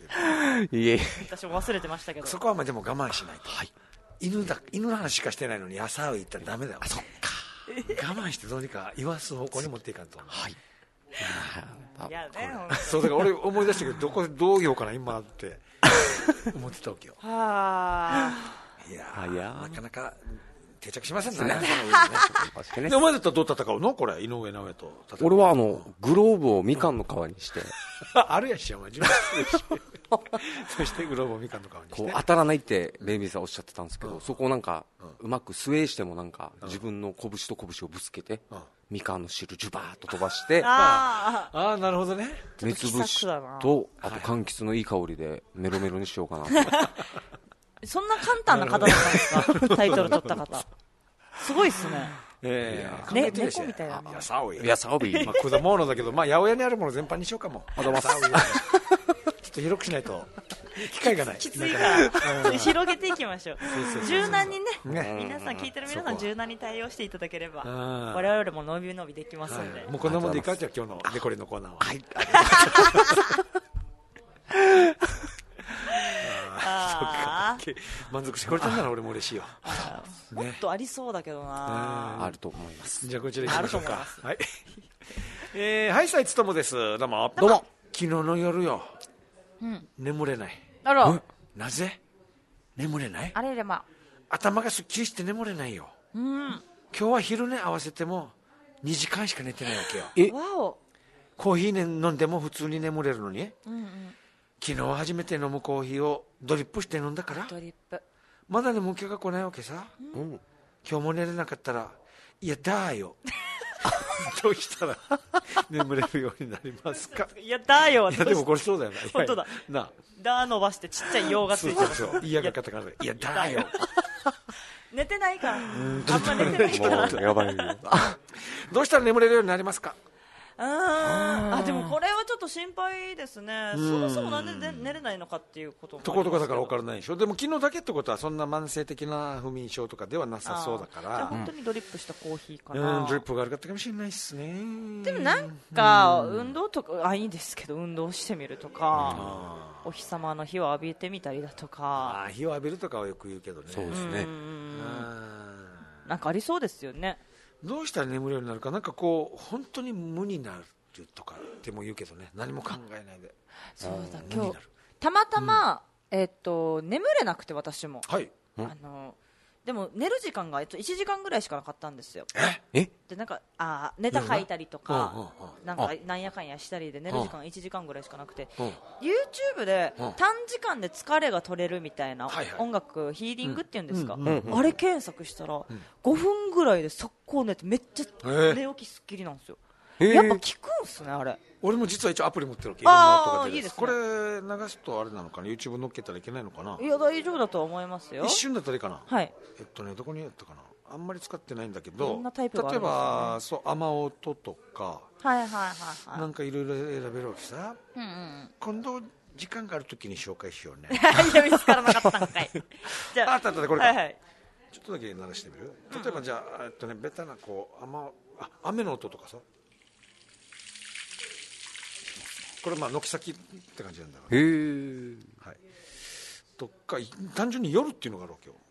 いえ。 私も忘れてましたけど。 そこはまあでも我慢しないと。はい。犬だ犬の話しかしてないのに野菜言ったらダメだよ。 あそっか。 我慢してどうにか言わす方向に持っていかんと。 はい。 いやね、 そうだから俺思い出したけどどこでどう言おうかな今って思ってたわけよ。 はあ。いやいやなかなか定着しませんね。 ねでお前だったらどう戦うのこれ井上尚弥と戦う。 俺はあのグローブをみかんの皮にしてあるやしお前自分でそしてグローブをみかんの皮にしてこう当たらないってベイビーさんおっしゃってたんですけど、そこをなんかうまくスウェーしてもなんか自分の拳と拳をぶつけてみかんの汁ジュバーッと飛ばしてああなるほどね。 目つぶしとあと柑橘のいい香りでメロメロにしようかな。 そんな簡単な方だったんですかタイトル取った方。すごいっすね。 ええね猫みたいな。 野菜野菜まあ果物だけどまあ八百屋にあるもの全般にしようかも。ちょっと広くしないと機会がない。 きついから広げていきましょう。柔軟にね皆さん聞いてる皆さん柔軟に対応していただければ我々も伸び伸びできますんで。 もうこんなもんでいいかじゃあ今日のデコレのコーナーは。はい。あそっか満足してくれたんなら俺も嬉しいよ。 もっとありそうだけどな。 あると思います。 じゃあこちら行きましょうか。はい。えー、はいさいつともです。どうもどうも。 昨日の夜よ眠れない。 あらなぜ眠れない。 あれれま頭がすっきりして眠れないよ。 うん。 今日は昼寝合わせてもにじかんしか寝てないわけよ。 えわおコーヒー、ね、飲んでも普通に眠れるのに、 うんうん、 昨日初めて飲むコーヒーをドリップして飲んだからドリップまだ眠気が来ないわけさ、うん、今日も寝れなかったらいやだーよどうしたら眠れるようになりますか。 いやだーよ。 いやでもこれそうだよな。 本当だなだー伸ばしてちっちゃい用がついてる。 そうそうそう。いやがカタカナでいやだーよ。 寝てないからあんま寝てないからやばいどうしたら眠れるようになりますか。 ああでもこれはちょっと心配ですね。そもそもなんで寝れないのかっていうこともところとかだから分からないでしょ。でも昨日だけってことはそんな慢性的な不眠症とかではなさそうだから、 じゃあ本当にドリップしたコーヒーかな。 うんドリップがあるかったかもしれないですね。 でもなんか運動とかあいいんですけど運動してみるとかお日様の日を浴びてみたりだとか。 あ日を浴びるとかはよく言うけどね。 そうですね。 なんかありそうですよね。 どうしたら眠るようになるか。なんかこう本当に無になるとかでも言うけどね。何も考えないで。 そうだ今日たまたま、うん、えー、っと眠れなくて私も、 はい、 あのでも寝る時間がいちじかんぐらいしかなかったんですよ。 えでなんかあネタ書いたりとかなんかなんやかんやしたりで寝る時間がいちじかんぐらいしかなくて YouTube で短時間で疲れが取れるみたいな音楽ヒーリングっていうんですか、あれ検索したらごふんぐらいで速攻寝てめっちゃ寝起きすっきりなんですよ。やっぱ効くんすねあれ。 俺も実は一応アプリ持ってるわけ。 ああいいですね。 これ流すとあれなのかな。 YouTube 乗っけたらいけないのかな。 いや大丈夫だと思いますよ。 一瞬だったらいいかな。 はいえっとねどこにやったかな。あんまり使ってないんだけど、 どんなタイプがあるんですかね。 例えばそう雨音とかはいはいはいはいなんかいろいろ選べるわけさ、 うんうん、今度時間があるときに紹介しようね。 いや見つからなかったんかい。じゃああったあったこれか、 はいはい、 ちょっとだけ鳴らしてみる。例えばじゃあ、えっとねベタなこう雨あ雨の音とかさ、これまあ軒先って感じなんだろう、ね、 へえ、 はい、とか単純に夜っていうのがあるわけよ。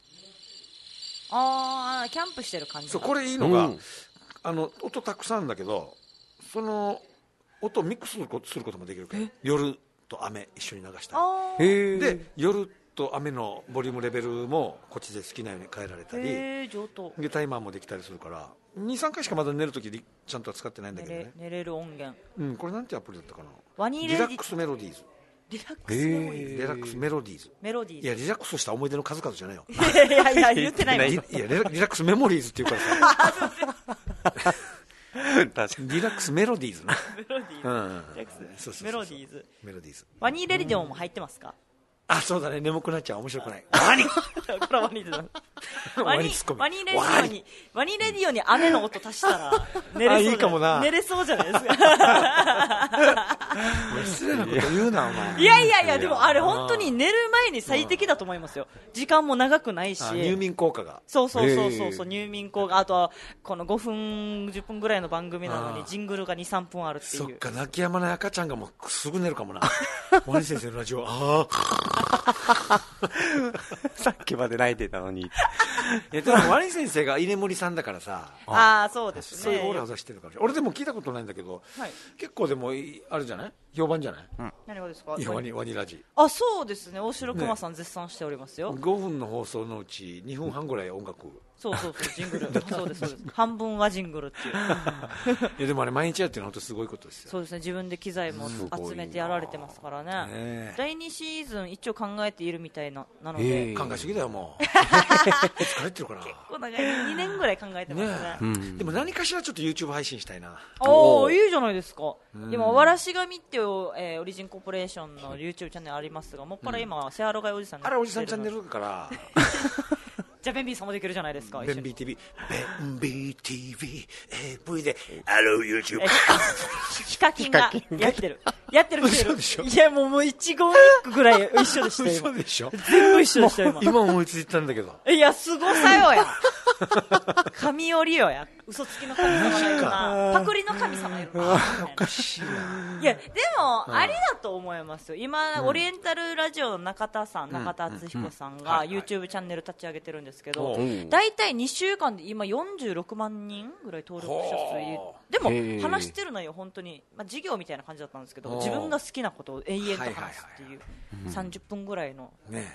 ああキャンプしてる感じ。 そうこれいいのが、 うん、 あの音たくさんだけどその音をミックスすることもできるから夜と雨一緒に流したりで夜と雨のボリュームレベルもこっちで好きなように変えられたりでタイマーもできたりするからにさんかいしかまだ寝るときちゃんとは使ってないんだけどね。 寝れ、寝れる音源、 うん、これなんてアプリだったかな。 ワニレリラックスメロディーズ。 リラックスメロディーズ。 リラックスメロディーズ。 メロディーズ。 いやリラックスした思い出の数々じゃないよ。 いやいや言ってないもん。 いやリラックスメモリーズっていうからさ。リラックスメロディーズね。 メロディーズ。うん、リラックスメロディーズ。 メロディーズ。 ワニレディオも入ってますか。 あ、そうだね。眠くなっちゃう。面白くない。ワニ。 これワニだ。ワニワニレディオにワニレディオに雨の音足したら寝れそうじゃない。いいかもな。寝れそうじゃないですか。 失礼なこと言うなお前。 いやいやいやでもあれ本当に寝る前に最適だと思いますよ。時間も長くないし。 入眠効果が。 そうそうそうそうそう入眠効果。あとはこのごふんじゅっぷんぐらいの番組なのにジングルがにさんぷんあるっていう。 そっか泣き止まない赤ちゃんがもうすぐ寝るかもな。ワニ先生のラジオ。ああ。 さっきまで泣いてたのに。いやでもワニ先生が居眠りさんだからさ。 ああそうですね。 そういうオーラを出してるかもしれない。俺でも聞いたことないんだけど、はい、結構でもあるじゃない。評判じゃない。 うん、何がですか。 いやワニワニラジ。 あそうですね。大城熊さん絶賛しておりますよ。 ね、ごふんの放送のうちにふんはんぐらい音楽。 そうそうそうジングル。そうですそうです。半分はジングルっていう。 いやでもあれ毎日やってるの本当すごいことですよ。 そうですね。自分で機材も集めてやられてますからね。ねだいにシーズン一応考えているみたいななので。 考えすぎだよもう。疲れてるかな。 結構長いにねんぐらい考えてますね。ねうん、でも何かしらちょっと YouTube 配信したいな。 おおいいじゃないですか。今わらしがみっていう、えー、オリジンコーポレーションの YouTube チャンネルありますが、もっぱら今セアロガイおじさん。 あれおじさんチャンネルだから。 じゃあベンビーさんもできるじゃないですか。 ベンビー ティーブイ ベンビー ティーブイ エーブイ でハロー YouTube ヒカキンがやってるやってるやってる。いやもうもう一言一句ぐらい一緒でしたよ。 嘘でしょ。 全部一緒でしたよ今。 今思いついたんだけど。 いやすごさよや。神折よや。嘘つきの神様がいるな。パクリの神様いるな。 おかしいな。 いやでもありだと思いますよ。今オリエンタルラジオの中田さん、中田敦彦さんが YouTube チャンネル立ち上げてるんですけど、だいたいにしゅうかんで今よんじゅうろくまんにんぐらい登録者数いる。でも話してるのよ本当に、まあ、授業みたいな感じだったんですけど、自分が好きなことを永遠と話すっていうさんじゅっぷんぐらいの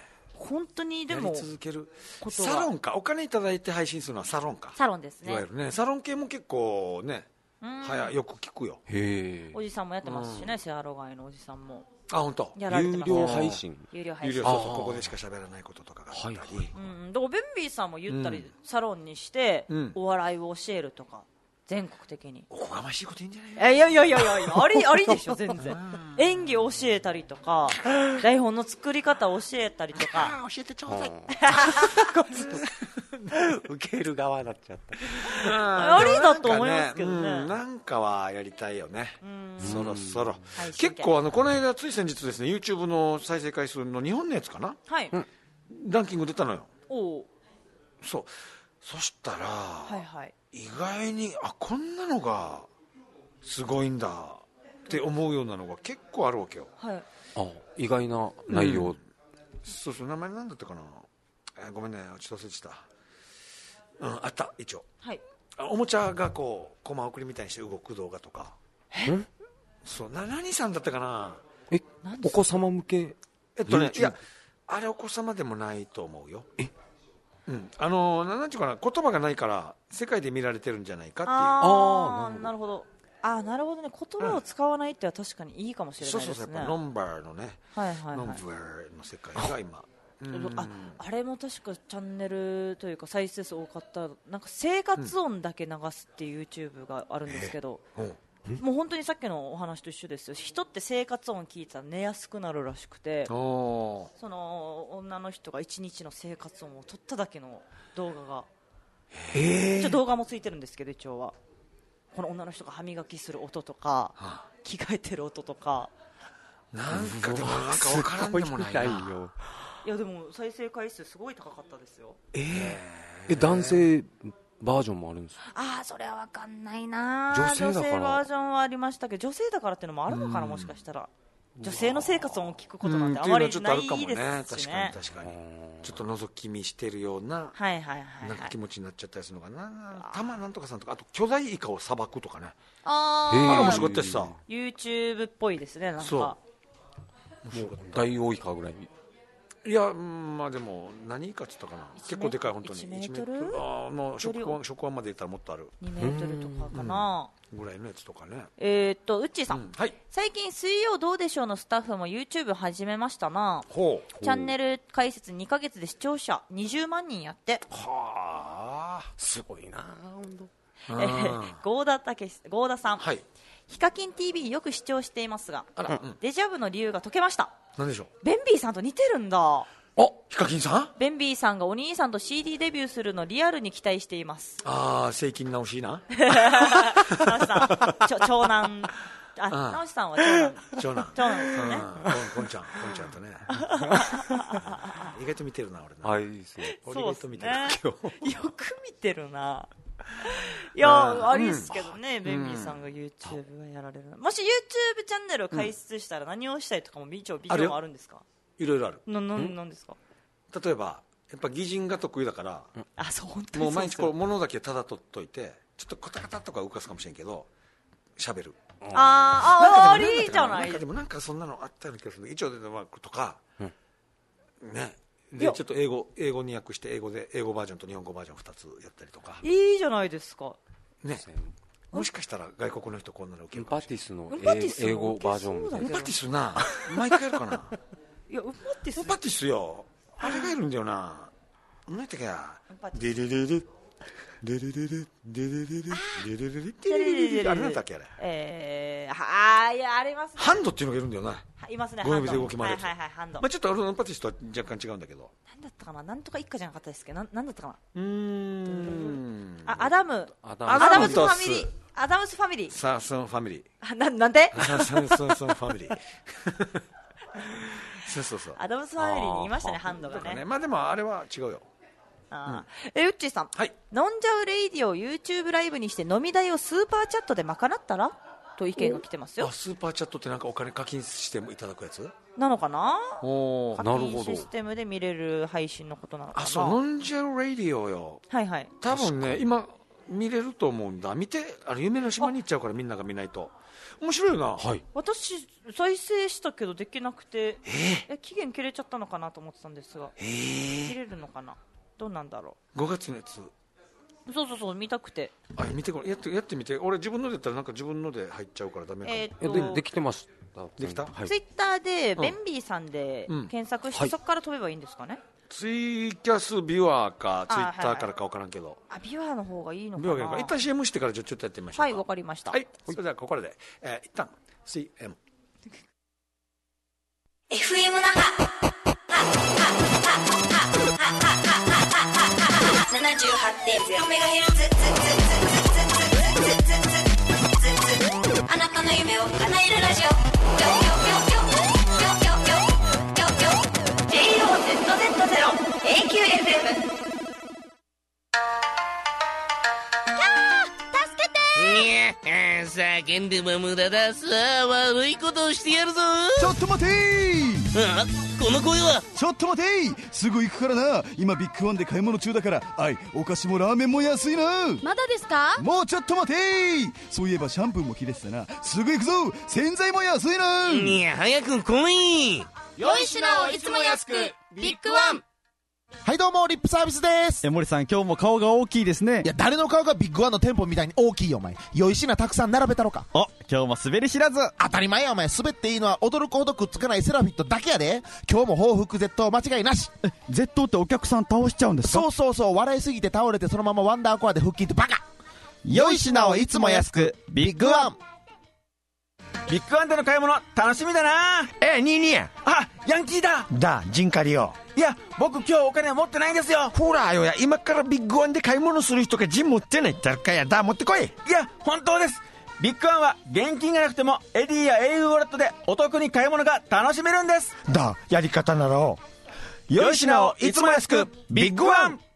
本当にでもやり続けるサロンか、お金いただいて配信するのはサロンか、 サロンですね、 いわゆるね、サロン系も結構ね、はやよく聞くよ。 へおじさんもやってますしね、セアロガイのおじさんも。 あ、本当。 やられてます。 有料配信。 有料配信。 そうそう、ここでしか喋らないこととかがあったり。 うん、だからベンビーさんも言ったり、サロンにしてお笑いを教えるとか。全国的におこがましいこと言うんじゃないいやいやいやいやいやありありでしょ全然演技を教えたりとか台本の作り方を教えたりとか教えてちょうだい受ける側になっちゃったありだと思いますけどね、 うん、なんかはやりたいよね、そろそろ結構あのこの間つい先日ですね YouTube の再生回数の日本のやつかな、 はい、 ランキング出たのよ。 おうそうそしたら、 はいはい、 意外にあこんなのがすごいんだって思うようなのが結構あるわけよ、 はい、 あ意外な内容、 うん、そうそう名前なんだったかな、えー、ごめんねちょっと忘れてた、うん、あった一応、はい、おもちゃがこうコマ送りみたいにして動く動画とかえそうな何さんだったかなえお子様向けえっとねいやあれお子様でもないと思うよ。えうん、あのなんていうかな言葉がないから世界で見られてるんじゃないかっていう。 ああなるほどあなるほどね言葉を使わないっては確かにいいかもしれないですね、 そうそうそうやっぱノンバーのね、 はいはいはい、 ノンバーの世界が今あ, あれも確かチャンネルというか再生数多かったなんか生活音だけ流すっていう YouTube があるんですけど、うんもう本当にさっきのお話と一緒ですよ。人って生活音聞いたら寝やすくなるらしくてその女の人が一日の生活音を撮っただけの動画が一応動画もついてるんですけど一応はこの女の人が歯磨きする音とか、はあ、着替えてる音とかなんかでもなんか分からんでもないな。 いやでも再生回数すごい高かったですよ。 えー、え男性バージョンもあるんですか。 ああそれは分かんないな。 女性だから女性バージョンはありましたけど女性だからっていうのもあるのかな、もしかしたら女性の生活音を聞くことなんてあまりないですしね。 確かに確かにちょっと覗き見してるようななんか気持ちになっちゃったりするのかな。たまなんとかさんとかあと巨大イカをさばくとかね。ああ面白かったしさ YouTube っぽいですね。なんかそうダイオウイカぐらい。 いやまあでも何イカっつったかな。結構でかい本当にいちメートルあもう食パン食パンまでいったらもっとあるにメートルとかかな、 うん、ぐらいのやつとかね。 えー、っとうっちーさん、 うんはい、 最近水曜どうでしょうのスタッフも YouTube 始めましたな。 ほうチャンネル開設にかげつで視聴者にじゅうまんにんやって。 はあすごいな本当。えー、合田武合田さん、 はい、 ヒカキン ティーブイ よく視聴していますが、 あら、うん、 デジャブの理由が解けました。 何でしょう。 ベンビーさんと似てるんだ。 あヒカキンさん。 ベンビーさんがお兄さんと シーディー デビューするのリアルに期待しています。 ああ正規直しいな直しさんちょ長男あ直しさんは長男長男長男ですよね。 こんちゃんこんちゃんとね意外と見てるな俺な。 あいいですね。 俺意外と見てるよく見てるな。いやありですけどね、うん、ベンビーさんが YouTube がやられる、うん、もし YouTube チャンネルを開設したら何をしたいとかもビジョンもあるんですか。 いろいろある。 なななんですか。 例えばやっぱ擬人が得意だから、 うん、あそう本当にもう毎日こう物だけただ取っといてちょっとコタコタとか動かすかもしれんけど喋る。 ああありじゃない。 なんかでもなんかそんなのあったような気がする。一応でもとか、うん、ねでちょっと英語英語に訳して英語で英語バージョンと日本語バージョンふたつやったりとか。 いいじゃないですかね。もしかしたら外国の人こんなの受けるかもしれない。ウンパティスの英語バージョンみたいな。 ウンパティスな毎回やるかな。 いやウンパティスウンパティスよあれがいるんだよな。何やったっけやデレレレデレレレデレレレデレレレデレレあれなんだっけあれ。 えー、あーいやありますね。 ハンドっていうのがいるんだよな。 いますね。 ご指で動き回るやつ。 はいはいはいハンド。 まあちょっとあのウンパティスとは若干違うんだけど。 なんだったかななんとか一家じゃなかったですけどなんなんだったかな。 うーんあアダムアダムスファミリーアダムスファミリーサーソンファミリーななんでサーソンファミリーそうそうそうアダムスファミリーにいましたねハンドが ね, ねまあでもあれは違うよ。 あ、うん、えウッチーさん、 はい、 飲んじゃうレイディを YouTube ライブにして飲み代をスーパーチャットで賄ったらと意見が来てますよ。 あスーパーチャットってなんかお金課金してもいただくやつなのかな。 お課金システムで見れる配信のことなのかな。 あそう飲んじゃうレイディオよ。 はいはい多分ね今見れると思うんだ。見て、あの夢の島に行っちゃうから、みんなが見ないと面白いよな。はい、 私再生したけどできなくて、えー、期限切れちゃったのかなと思ってたんですが、えー、切れるのかな、どうなんだろう。ごがつのやつ、 そうそうそう見たくて、 あ見てこれやってやってみて。俺自分のでやったらなんか自分ので入っちゃうからダメかも。 えー、で, できてました。 できた、 はい、ツイッターでベンビーさんで検索して、うん、そこから飛べばいいんですかね。 ツイキャスビュアーかツイッターからか分からんけど、はいはい、あビュアーの方がいいのかな。 ビュアーがいい。一旦 シーエム してからちょっとやってみましょうか。 はい、わかりました。 はい、それではここで、えー、一旦 シーエムエフエム 那覇 ななじゅうはちてんゼロメガヘルツ あなたの夢を叶えるラジオ ジェイオーゼットゼットゼロ エーキューエフエム。 叫んでも無駄だ。さあ悪いことをしてやるぞ。 ちょっと待てー。 あ、この声は。 ちょっと待てー、すぐ行くからな。今ビッグワンで買い物中だから、あいお菓子もラーメンも安いな。 まだですか。 もうちょっと待てー。そういえばシャンプーも切れてたな。すぐ行くぞ。洗剤も安いな。 いや早く来い。 良い品をいつも安くビッグワン。 はいどうもリップサービスです。 え森さん今日も顔が大きいですね。 いや誰の顔がビッグワンの店舗みたいに大きいよお前。良い品たくさん並べたろか。 お今日も滑り知らず。 当たり前やお前。滑っていいのは驚くほどくっつかないセラフィットだけやで。今日も報復絶倒間違いなし。 え絶倒ってお客さん倒しちゃうんですか。 そうそうそう、笑いすぎて倒れてそのままワンダーコアで腹筋ってバカ。 良い品をいつも安くビッグワン。 ビッグワンでの買い物楽しみだな。 えニーニー。 あヤンキーだ。 だジンカリよ。 いや僕今日お金持ってないんですよ。 ほらよや、今からビッグワンで買い物する人がジン持ってないってかや。だ持ってこい。 いや本当です。ビッグワンは現金がなくてもエディや エーユー ウォレットでお得に買い物が楽しめるんです。 だやり方なら良い品をいつも安くビッグワン。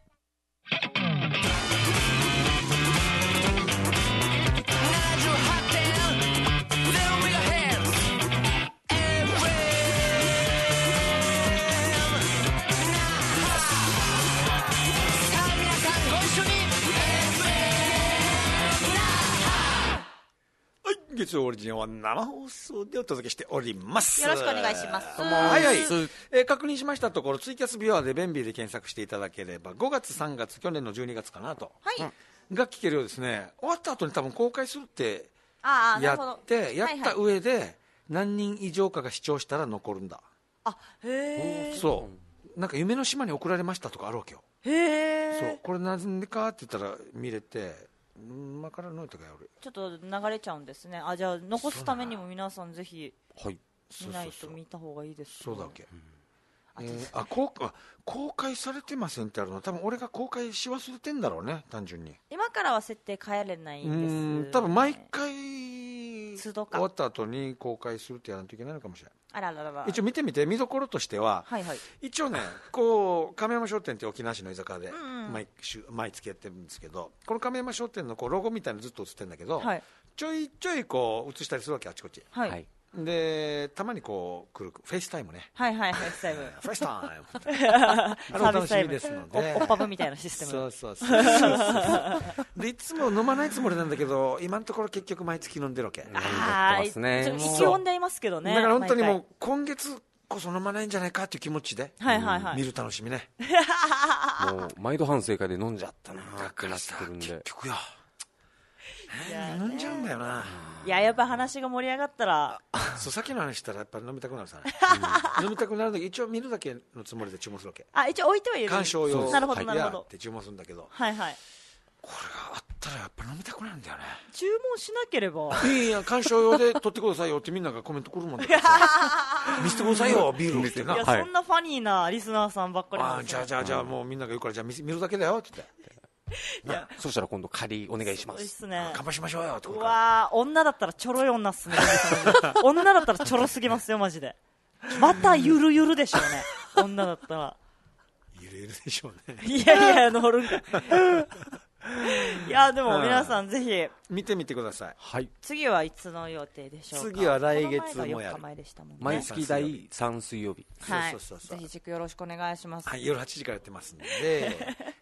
月曜オリジンは生放送でお届けしております。 よろしくお願いします。 はいはい、えー、確認しましたところツイキャスビュアーで便利で検索していただければごがつさんがつ去年のじゅうにがつかなと、はい、うん、が聞けるようですね。終わった後に多分公開するってやってやった上で何人以上かが視聴したら残るんだ。 あへえ。 そうなんか夢の島に送られましたとかあるわけよ。 へえ。 そうこれなんでかって言ったら見れて今からのとかやるちょっと流れちゃうんですね。あじゃあ残すためにも皆さんぜひ見ないと見た方がいいです。 そうだっけ、うん、えー、あ公あ公開されてませんってあるの多分俺が公開し忘れてんだろうね。単純に今からは設定変えれないんです、 うん多分毎回終わった後に公開するってやらないといけないのかもしれない。 あらららら。 一応見てみて見どころとしては、はいはい、一応ねこう亀山商店って沖縄市の居酒屋で毎週毎月やってるんですけど、この亀山商店のこうロゴみたいなのずっと映ってるんだけど、はい、ちょいちょいこう映したりするわけあちこち、はい、でたまにこう来るフェイスタイムね。 はいはいフェイスタイムフェイスタイムあれお楽しみですのでおっぱぶみたいなシステム。 そうそうそうそうでいつも飲まないつもりなんだけど今のところ結局毎月飲んでるわけ。 ああ息をんでいますけどね。 だから本当にもう今月こそ飲まないんじゃないかっていう気持ちで、はいはいはい、見る楽しみね。 もう毎度反省会で飲んじゃったなってなってるんで結局よ飲んじゃうんだよな。 いややっぱ話が盛り上がったらそうさっきの話したらやっぱり飲みたくなるさ、ねうん、飲みたくなるんだけど一応見るだけのつもりで注文するわけ。 あ一応置いてはいる鑑賞用なるほどなるほどって注文するんだけど、 はいはい、 これがあったらやっぱ飲みたくなるんだよね。 注文しなければいいや鑑賞用で取ってくださいよってみんながコメント来るもんだからさ見せてくださいよビールってな。 いや、はい、そんなファニーなリスナーさんばっかりなんですよ。 あじゃあじゃあじゃあもうみんなが言うからじゃあ 見, 見るだけだよって言っていやそしたら今度借りお願いします。そうですね。 乾杯しましょうよって。 うわ女だったらちょろい女っすね女だったらちょろすぎますよマジで。またゆるゆるでしょうね女だったらゆるゆるでしょうね。 いやいや乗るんかいやでも皆さんぜひ見てみてください、はい、 次はいつの予定でしょうか。 次は来月もやる、 ね、 毎月だいさん水曜日、 はい、そうそうそうそうぜひチェックよろしくお願いします、 はい、夜はちじからやってますんで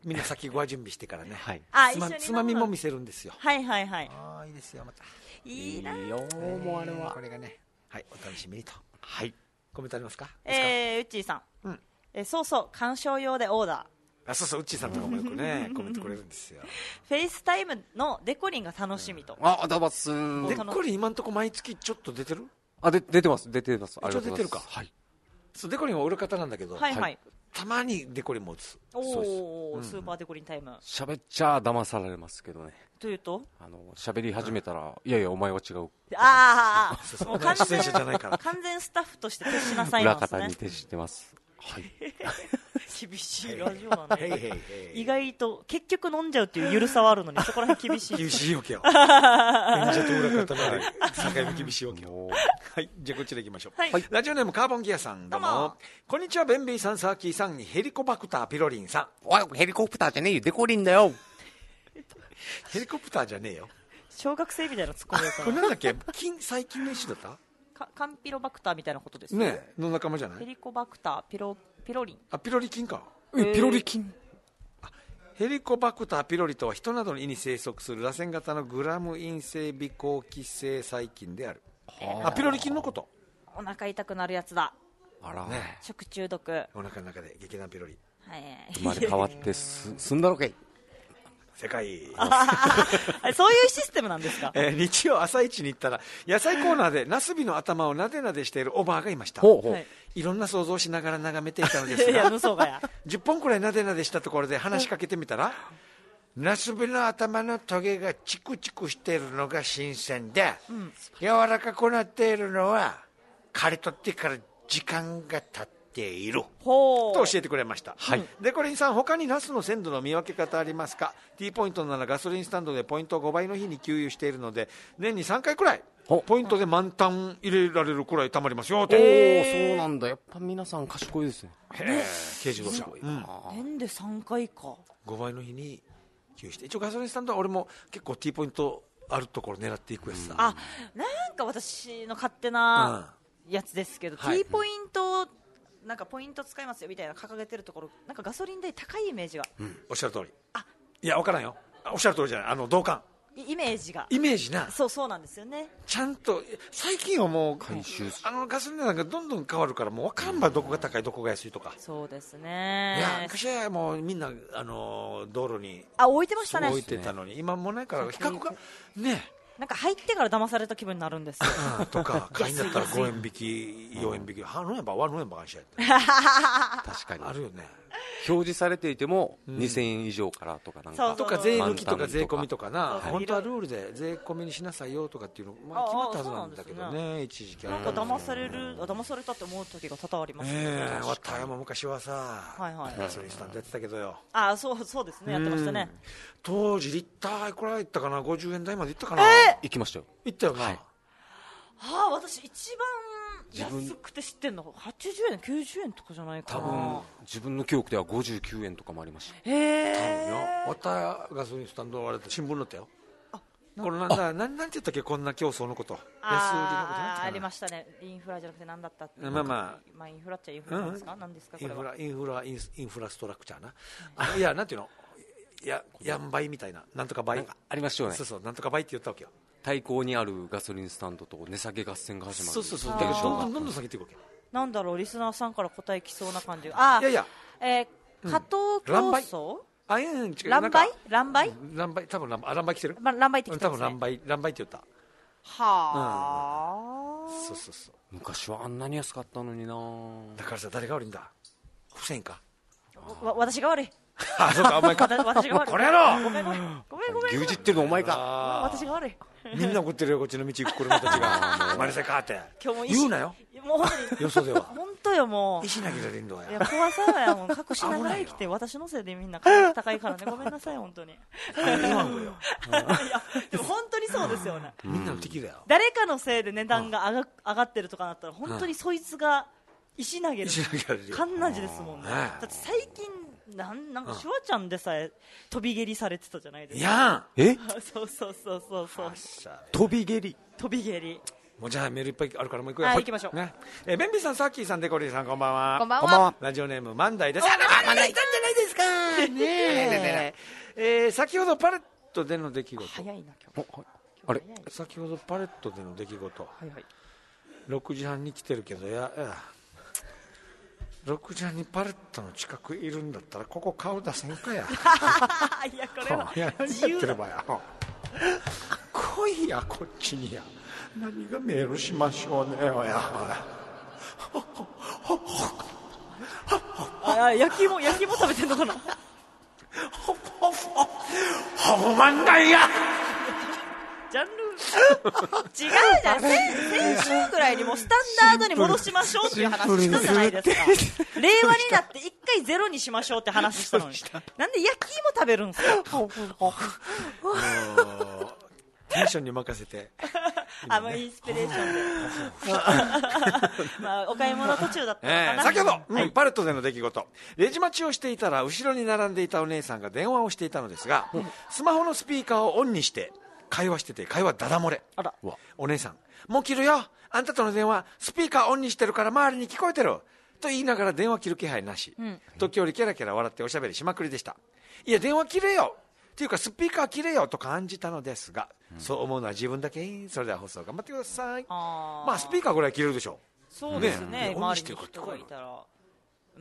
みんな先ごは準備してからね、はい、 あつまつまみも見せるんですよ。 はいはいはい。 ああいいですよまた。 いいな。 いいよもうあれは。 これがね、はいお楽しみにと。 はい。 コメントありますか？ えー、うっちーさん。うん。えそうそう鑑賞用でオーダー。 あそうそううっちーさんとかもよくねコメントくれるんですよ。 フェイスタイムのデコリンが楽しみと。 ああだばす。 デコリン今んとこ毎月ちょっと出てる？あで出てます出てます。 一応出てるか。 はい。 そうデコリンは売る方なんだけど。 はいはい。 たまにデコリンも打つ。 おお、スーパーデコリンタイム。 喋っちゃ騙されますけどね。 というと？ あの喋り始めたら、いやいやお前は違う。 ああ、 もう完全じゃないから。 完全スタッフとして徹しなさいますね。裏方に徹してます。はい。 厳しいラジオなんで。意外と結局飲んじゃうっていうゆるさはあるのにそこら辺厳しい。 厳しいわけよ。演者と裏方まで境目厳しいわけよ。はい、じゃあこちら行きましょう。はい、ラジオネームカーボンギアさんどうも。こんにちはベンビーさんサーキーさんにヘリコバクターピロリンさん。 おいヘリコプターじゃねえよデコリンだよ。 ヘリコプターじゃねえよ。 小学生みたいなツッコミだった。 これなんだっけ金最近の一種だった？ かカンピロバクターみたいなことですね。ねの仲間じゃない？ ヘリコバクターピロピロリン。 あピロリ菌か。 えピロリ菌。 ヘリコバクターピロリとは人などの胃に生息する螺旋型のグラム陰性微好気性細菌である。あピロリ菌のこと。 お腹痛くなるやつだ。 あら、 ね、 食中毒。 お腹の中で劇団ピロリ。 はい。 生まれ変わってすすんだろけい。 世界そういうシステムなんですか？ えー、日曜朝市に行ったら野菜コーナーでナスビの頭をなでなでしているおばあがいました。 ほうほう。 いろんな想像をしながら眺めていたのですがいや嘘がやじゅっぽんくらいなでなでしたところで話しかけてみたらナスビの頭のトゲがチクチクしているのが新鮮で、うん、柔らかくなっているのは刈り取ってから時間が経っていると教えてくれました、はい、デコリンさん他にナスの鮮度の見分け方ありますか？ T ポイントならガソリンスタンドでポイントごばいの日に給油しているので年にさんかいくらいポイントで満タン入れられるくらいたまりますよと。 おーそうなんだやっぱ皆さん賢いですね。 へえ軽自動車、うん、 年でさんかいかごばいの日に給油して一応ガソリンスタンドは俺も結構 T ポイントあるところ狙っていくやつだ、うん、 あなんか私の勝手なやつですけど、うん、T ポイントなんかポイント使いますよみたいな掲げてるところなんかガソリン代高いイメージが、 うん、おっしゃる通り。あいや分からんよおっしゃる通りじゃないあの同感イメージがイメージなそうそうなんですよね。 ちゃんと最近はもう回収あのガソリンなんかどんどん変わるからもう分かんばどこが高いどこが安いとか。 そうですね。 いや昔はもうみんなあの道路にあ置いてましたね置いてたのに今もうないから比較がねなんか入ってから騙された気分になるんですよ、 うん、とか買いになったらごえん引きよえん引きは飲めばは飲めば安心や確かにあるよね。 表示されていてもにせんえん以上からとかなんか、 うん、とか税抜きとか税込みとかな本当はルールで税込みにしなさいよとかっていうの、まあ、決まったはずなんだけど ね, ね一時期なんか騙される騙されたって思う時が多々ありますね。 えー、私も昔はさ、はいはい、ガソリンスタンドやってたけどよ。 あそうそうですねやってましたね。 当時リッターいくらいったかなごじゅうえん台までいったかな、 えー、行きましたよ行ったよな、はい、 はあ私一番安くて知ってんのはちじゅうえんきゅうじゅうえんとかじゃないかな。 多分自分の記憶ではごじゅうきゅうえんとかもありました。 へえ多分よわたガソリンスタンド割れて新聞載ったよ。これなんだなんなんて言ったっけこんな競争のこと安売りのことあありましたね。インフラじゃなくて何だったってまあまあ、 まあ、インフラっちゃインフラなんですか、うん、何ですかこれはインフラインフラインフラストラクチャーなあいやなんていうのいややん倍みたいななんとか倍ありましたよね。 そうそうなんとか倍って言ったわけよ。 対向にあるガソリンスタンドと値下げ合戦が始まる。 そうそうそうどんどんどんどん下げていくわけ。 なんだろうリスナーさんから答えきそうな感じがあいやいや、 えー、加藤競争あいや違う乱売乱売乱売多分乱売あ乱売来てる、 ま、乱売って来てますね。 多分乱売乱売って言ったはあ、 うん、そうそうそう昔はあんなに安かったのにな。 だからさ誰が悪いんだフセインかわ私が悪いあそうかお前か私が悪いこれやろごめんごめんごめんごめん牛耳ってるのお前か私が悪いみんな怒ってるよこっちの道行く車たちがマリセカーって今日も言うなよもう本当によそでは本当よもう石投げられんのやいや怖さはやもう隠しながら生きて私のせいでみんな高いからねごめんなさい本当にいやでも本当にそうですよね。 みんなの敵だよ。 誰かのせいで値段が上が上がってるとかなったら本当にそいつが石投げるカンナジですもんね。だって最近なんなんかシュワちゃんでさえ飛び蹴りされてたじゃないですか。 いやえそうそうそうそうそう飛び蹴り飛び蹴りもうじゃあメールいっぱいあるからもう行くよ。 はい、行きましょう。 ね、えー、ベンビーさん、サッキーさん、デコリーさん、こんばんは。 こんばんは。 ラジオネーム万代です。あ、万代いたんじゃないですか。ねえ。えー、先ほどパレットでの出来事。 早いな今日。 あれ、先ほどパレットでの出来事。はいはい。ろくじはんに来てるけど、いやいや。ろくじはんにパレットの近くいるんだったらここ顔出せんかや。 いやこれは自由だや。来いやこっちにや。何がメールしましょうねや。 あ、焼き芋焼き芋食べてんのかな。 ほんまんだいや。 ジャンル違うじゃん。先週ぐらいにもうスタンダードに戻しましょうっていう話したじゃないですか。令和になって一回ゼロにしましょうって話したのに、なんで焼き芋食べるんですか。 テンションに任せてあのインスピレーションでまあお買い物途中だったのかな、 えー、先ほど、 はい、 パレットでの出来事。レジ待ちをしていたら後ろに並んでいたお姉さんが電話をしていたのですが、うん、スマホのスピーカーをオンにして会話してて、会話ダダ漏れ。あら、お姉さん、もう切るよ、あんたとの電話スピーカーオンにしてるから周りに聞こえてると言いながら電話切る気配なし、うん、時折キャラキャラ笑っておしゃべりしまくりでした。いや電話切れよっていうかスピーカー切れよと感じたのですが、うん、そう思うのは自分だけ。それでは放送頑張ってください。あ、まあスピーカーぐらい切れるでしょう。 そうですね、周りに人がいたら、うん、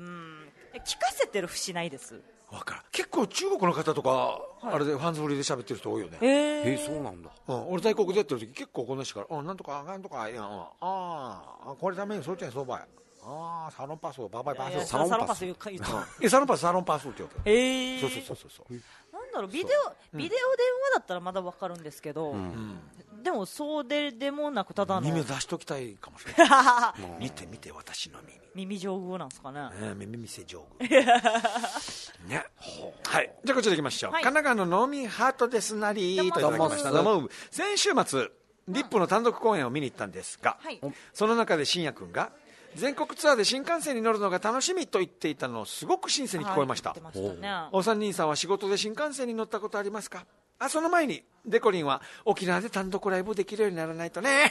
聞かせてる節ないです。 わからん。結構中国の方とか、はい、あれでファンズフリーで喋ってる人多いよね。 へー、 えー、そうなんだ、 うん、俺大国でやってる時結構こんな人から、うん、なんとかなんとか、いや、うん、ああこれためにそっちにそうばや、ああサロンパスをババイパスをサロンパス言うか言うたサロンパスサロンパスって言うて。 へえ。 そうそうそうそう。 なんだろう、ビデオビデオ電話だったらまだわかるんですけど、うん、でもそうででもなくただの耳を出しときたいかもしれない見て見て私の耳耳上手なんですかね。 ね、耳見せ上手ね。はい、じゃあこちら行きましょう、はい、神奈川のノーミーハートですなりといただきました。どうも。先週末リップの単独公演を見に行ったんですが、はい、その中で信也君が全国ツアーで新幹線に乗るのが楽しみと言っていたのをすごく新鮮に聞こえました。はい、お三人さんは仕事で新幹線に乗ったことありますか。あ、その前にデコリンは沖縄で単独ライブできるようにならないとね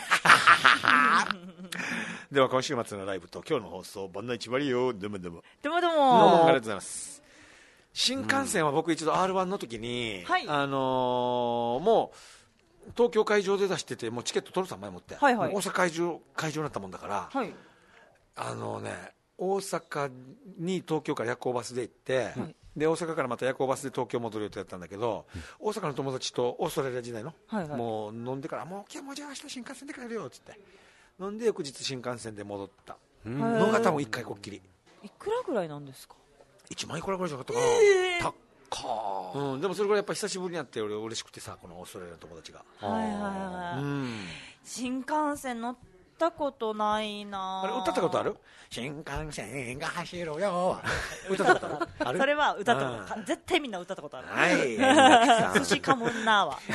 では今週末のライブと今日の放送、バンナイチバリよ、どうもどうもどうもどうもどうもありがとうございます。新幹線は僕一度 アールワン の時に、はい、あのー、もう東京会場で出してて、もうチケット取るさ前もって、はいはい、大阪会場会場になったもんだから、はい、あのね、大阪に東京から夜行バスで行って、はい、で大阪からまた夜行バスで東京戻る予定だったんだけど、うん、大阪の友達とオーストラリア時代の、はいはい、もう飲んでからもう今日もじゃあ明日新幹線で帰るよっつって飲んで、翌日新幹線で戻ったのが多分いっかいこっきり。 いくらぐらいなんですか。 いちまんいくらぐらいじゃなかったかな、えー、高ー、うん、でもそれぐらいやっぱ久しぶりに会って俺嬉しくてさ、このオーストラリアの友達が、はいはいはい、うん、新幹線乗って歌ったことないな。 あれ歌ったことある？新幹線が走るよ歌ったことある？ある？ それは歌ったこと、絶対みんな歌ったことある。 はい。 寿司かむんなは。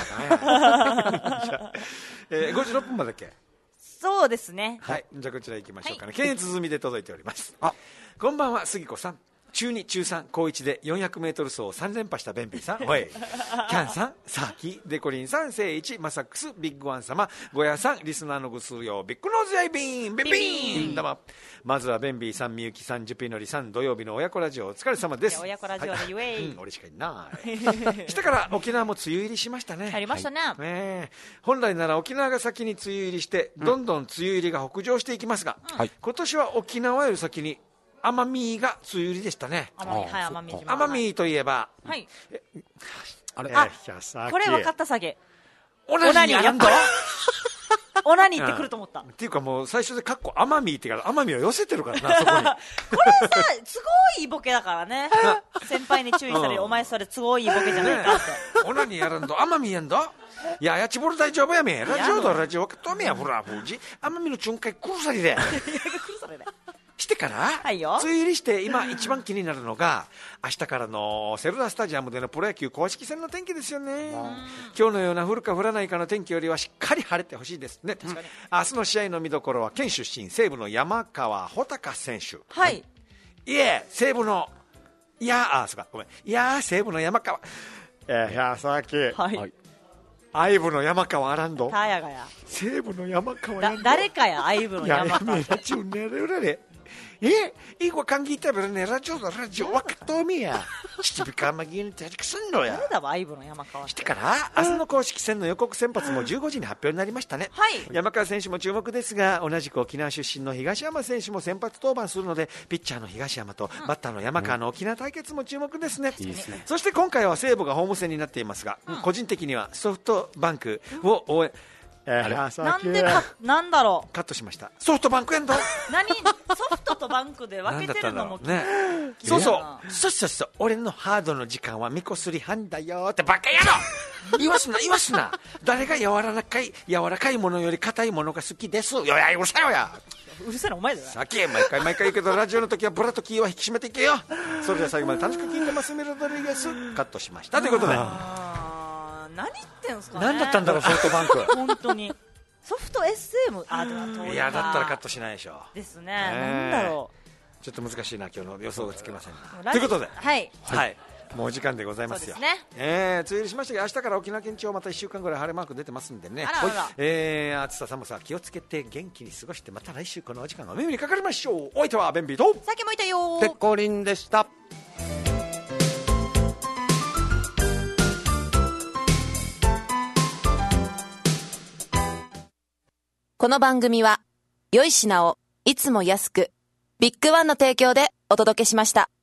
えー、ごじろっぷんまでだっけ？ そうですね。 はい。じゃあこちら行きましょうかね。検閲済みで届いております。あ、こんばんは杉子さん。中に中さん高いちでよんひゃくメートル走をさん連覇したベンビーさん、おいキャンさん、サーキデコリンさん、セイイチ、マサックス、ビッグワン様、ゴヤさん、リスナーのぐすうよ、ビッグノーズアイビーン、ビンビンだま。まずはベンビーさん、みゆきさん、ジュピノリさん、土曜日の親子ラジオお疲れ様です。 親子ラジオで言え、はい、 うん、俺しかいない下から沖縄も梅雨入りしましたね。 入りましたね、はい、 ね。本来なら沖縄が先に梅雨入りしてどんどん梅雨入りが北上していきますが、うん、今年は沖縄より先に奄美が梅雨入りでしたね。 奄美、はい、奄美島。 奄美といえば、はい、 あれ、あ、これ分かった下げ。 オナニーやんだ。 オナニーってくると思った。 っていうかもう最初でカッコ奄美ってから奄美を寄せてるからなそこに。これさ、すごいボケだからね。先輩に注意される、お前それすごいボケじゃないかって。 オナニーやるんだ。奄美やんだ。いや、やちぼる大丈夫やめ。ラジオだラジオ分かっためや、ほら、ふじ。奄美の巡回くるさりで。くるさりで。してから、はい、梅雨入りして今一番気になるのが明日からのセルラースタジアムでのプロ野球公式戦の天気ですよね。今日のような降るか降らないかの天気よりはしっかり晴れてほしいですね。確かに明日の試合の見どころは県出身西武の山川穂高選手。はい、いえ西武のいやあそうかごめんいや西武の山川えー、いやさっき、はい、 愛部の山川アランドタヤがや西部の山川アランド誰かや愛部の山川ややめラジオねれれれえ이거 감기 때문에 라디오다 라디오 와카토미야 시티비카 마기는 대직선로야 誰だわ愛部の山川してから明日の公式戦の予告先発もじゅうごじに発表になりましたね、 はい、 山川選手も注目ですが同じく沖縄出身の東山選手も先発登板するのでピッチャーの東山とバッターの山川の沖縄対決も注目ですね、うん、いいですね。そして今回は西武がホーム戦になっていますが、うん、個人的にはソフトバンクを応援、 えー、なんでかなんだろうカットしましたソフトバンクエンド何ソフトとバンクで分けてるのもねそうそうそうそうそう俺のハードの時間はみこすりはんだよってバカ野郎言わすな言わすな誰が柔らかい柔らかいものより硬いものが好きですよやうるさいよやうるさいのお前だよさっき毎回毎回言うけどラジオの時はブラとキーは引き締めていけよそれでは最後まで楽しく聞いてますメロドリゲスカットしましたということで何言ってんすかね何だったんだろうソフトバンク本当にソフト エスエム あでもいやだったらカットしないでしょですね、なんだろうちょっと難しいな今日の予想がつきませんということではい、 はい、もうお時間でございますよ。 そうですね。 えー、梅雨入りしましたが明日から沖縄県地方またいっしゅうかんぐらい晴れマーク出てますんでね。 あらあら、 えー、暑さ寒さ気をつけて元気に過ごしてまた来週このお時間お耳にかかりましょう。お相手はベンビーとさっきもいたよペッコリンでした。 この番組は良い品をいつも安くビッグワンの提供でお届けしました。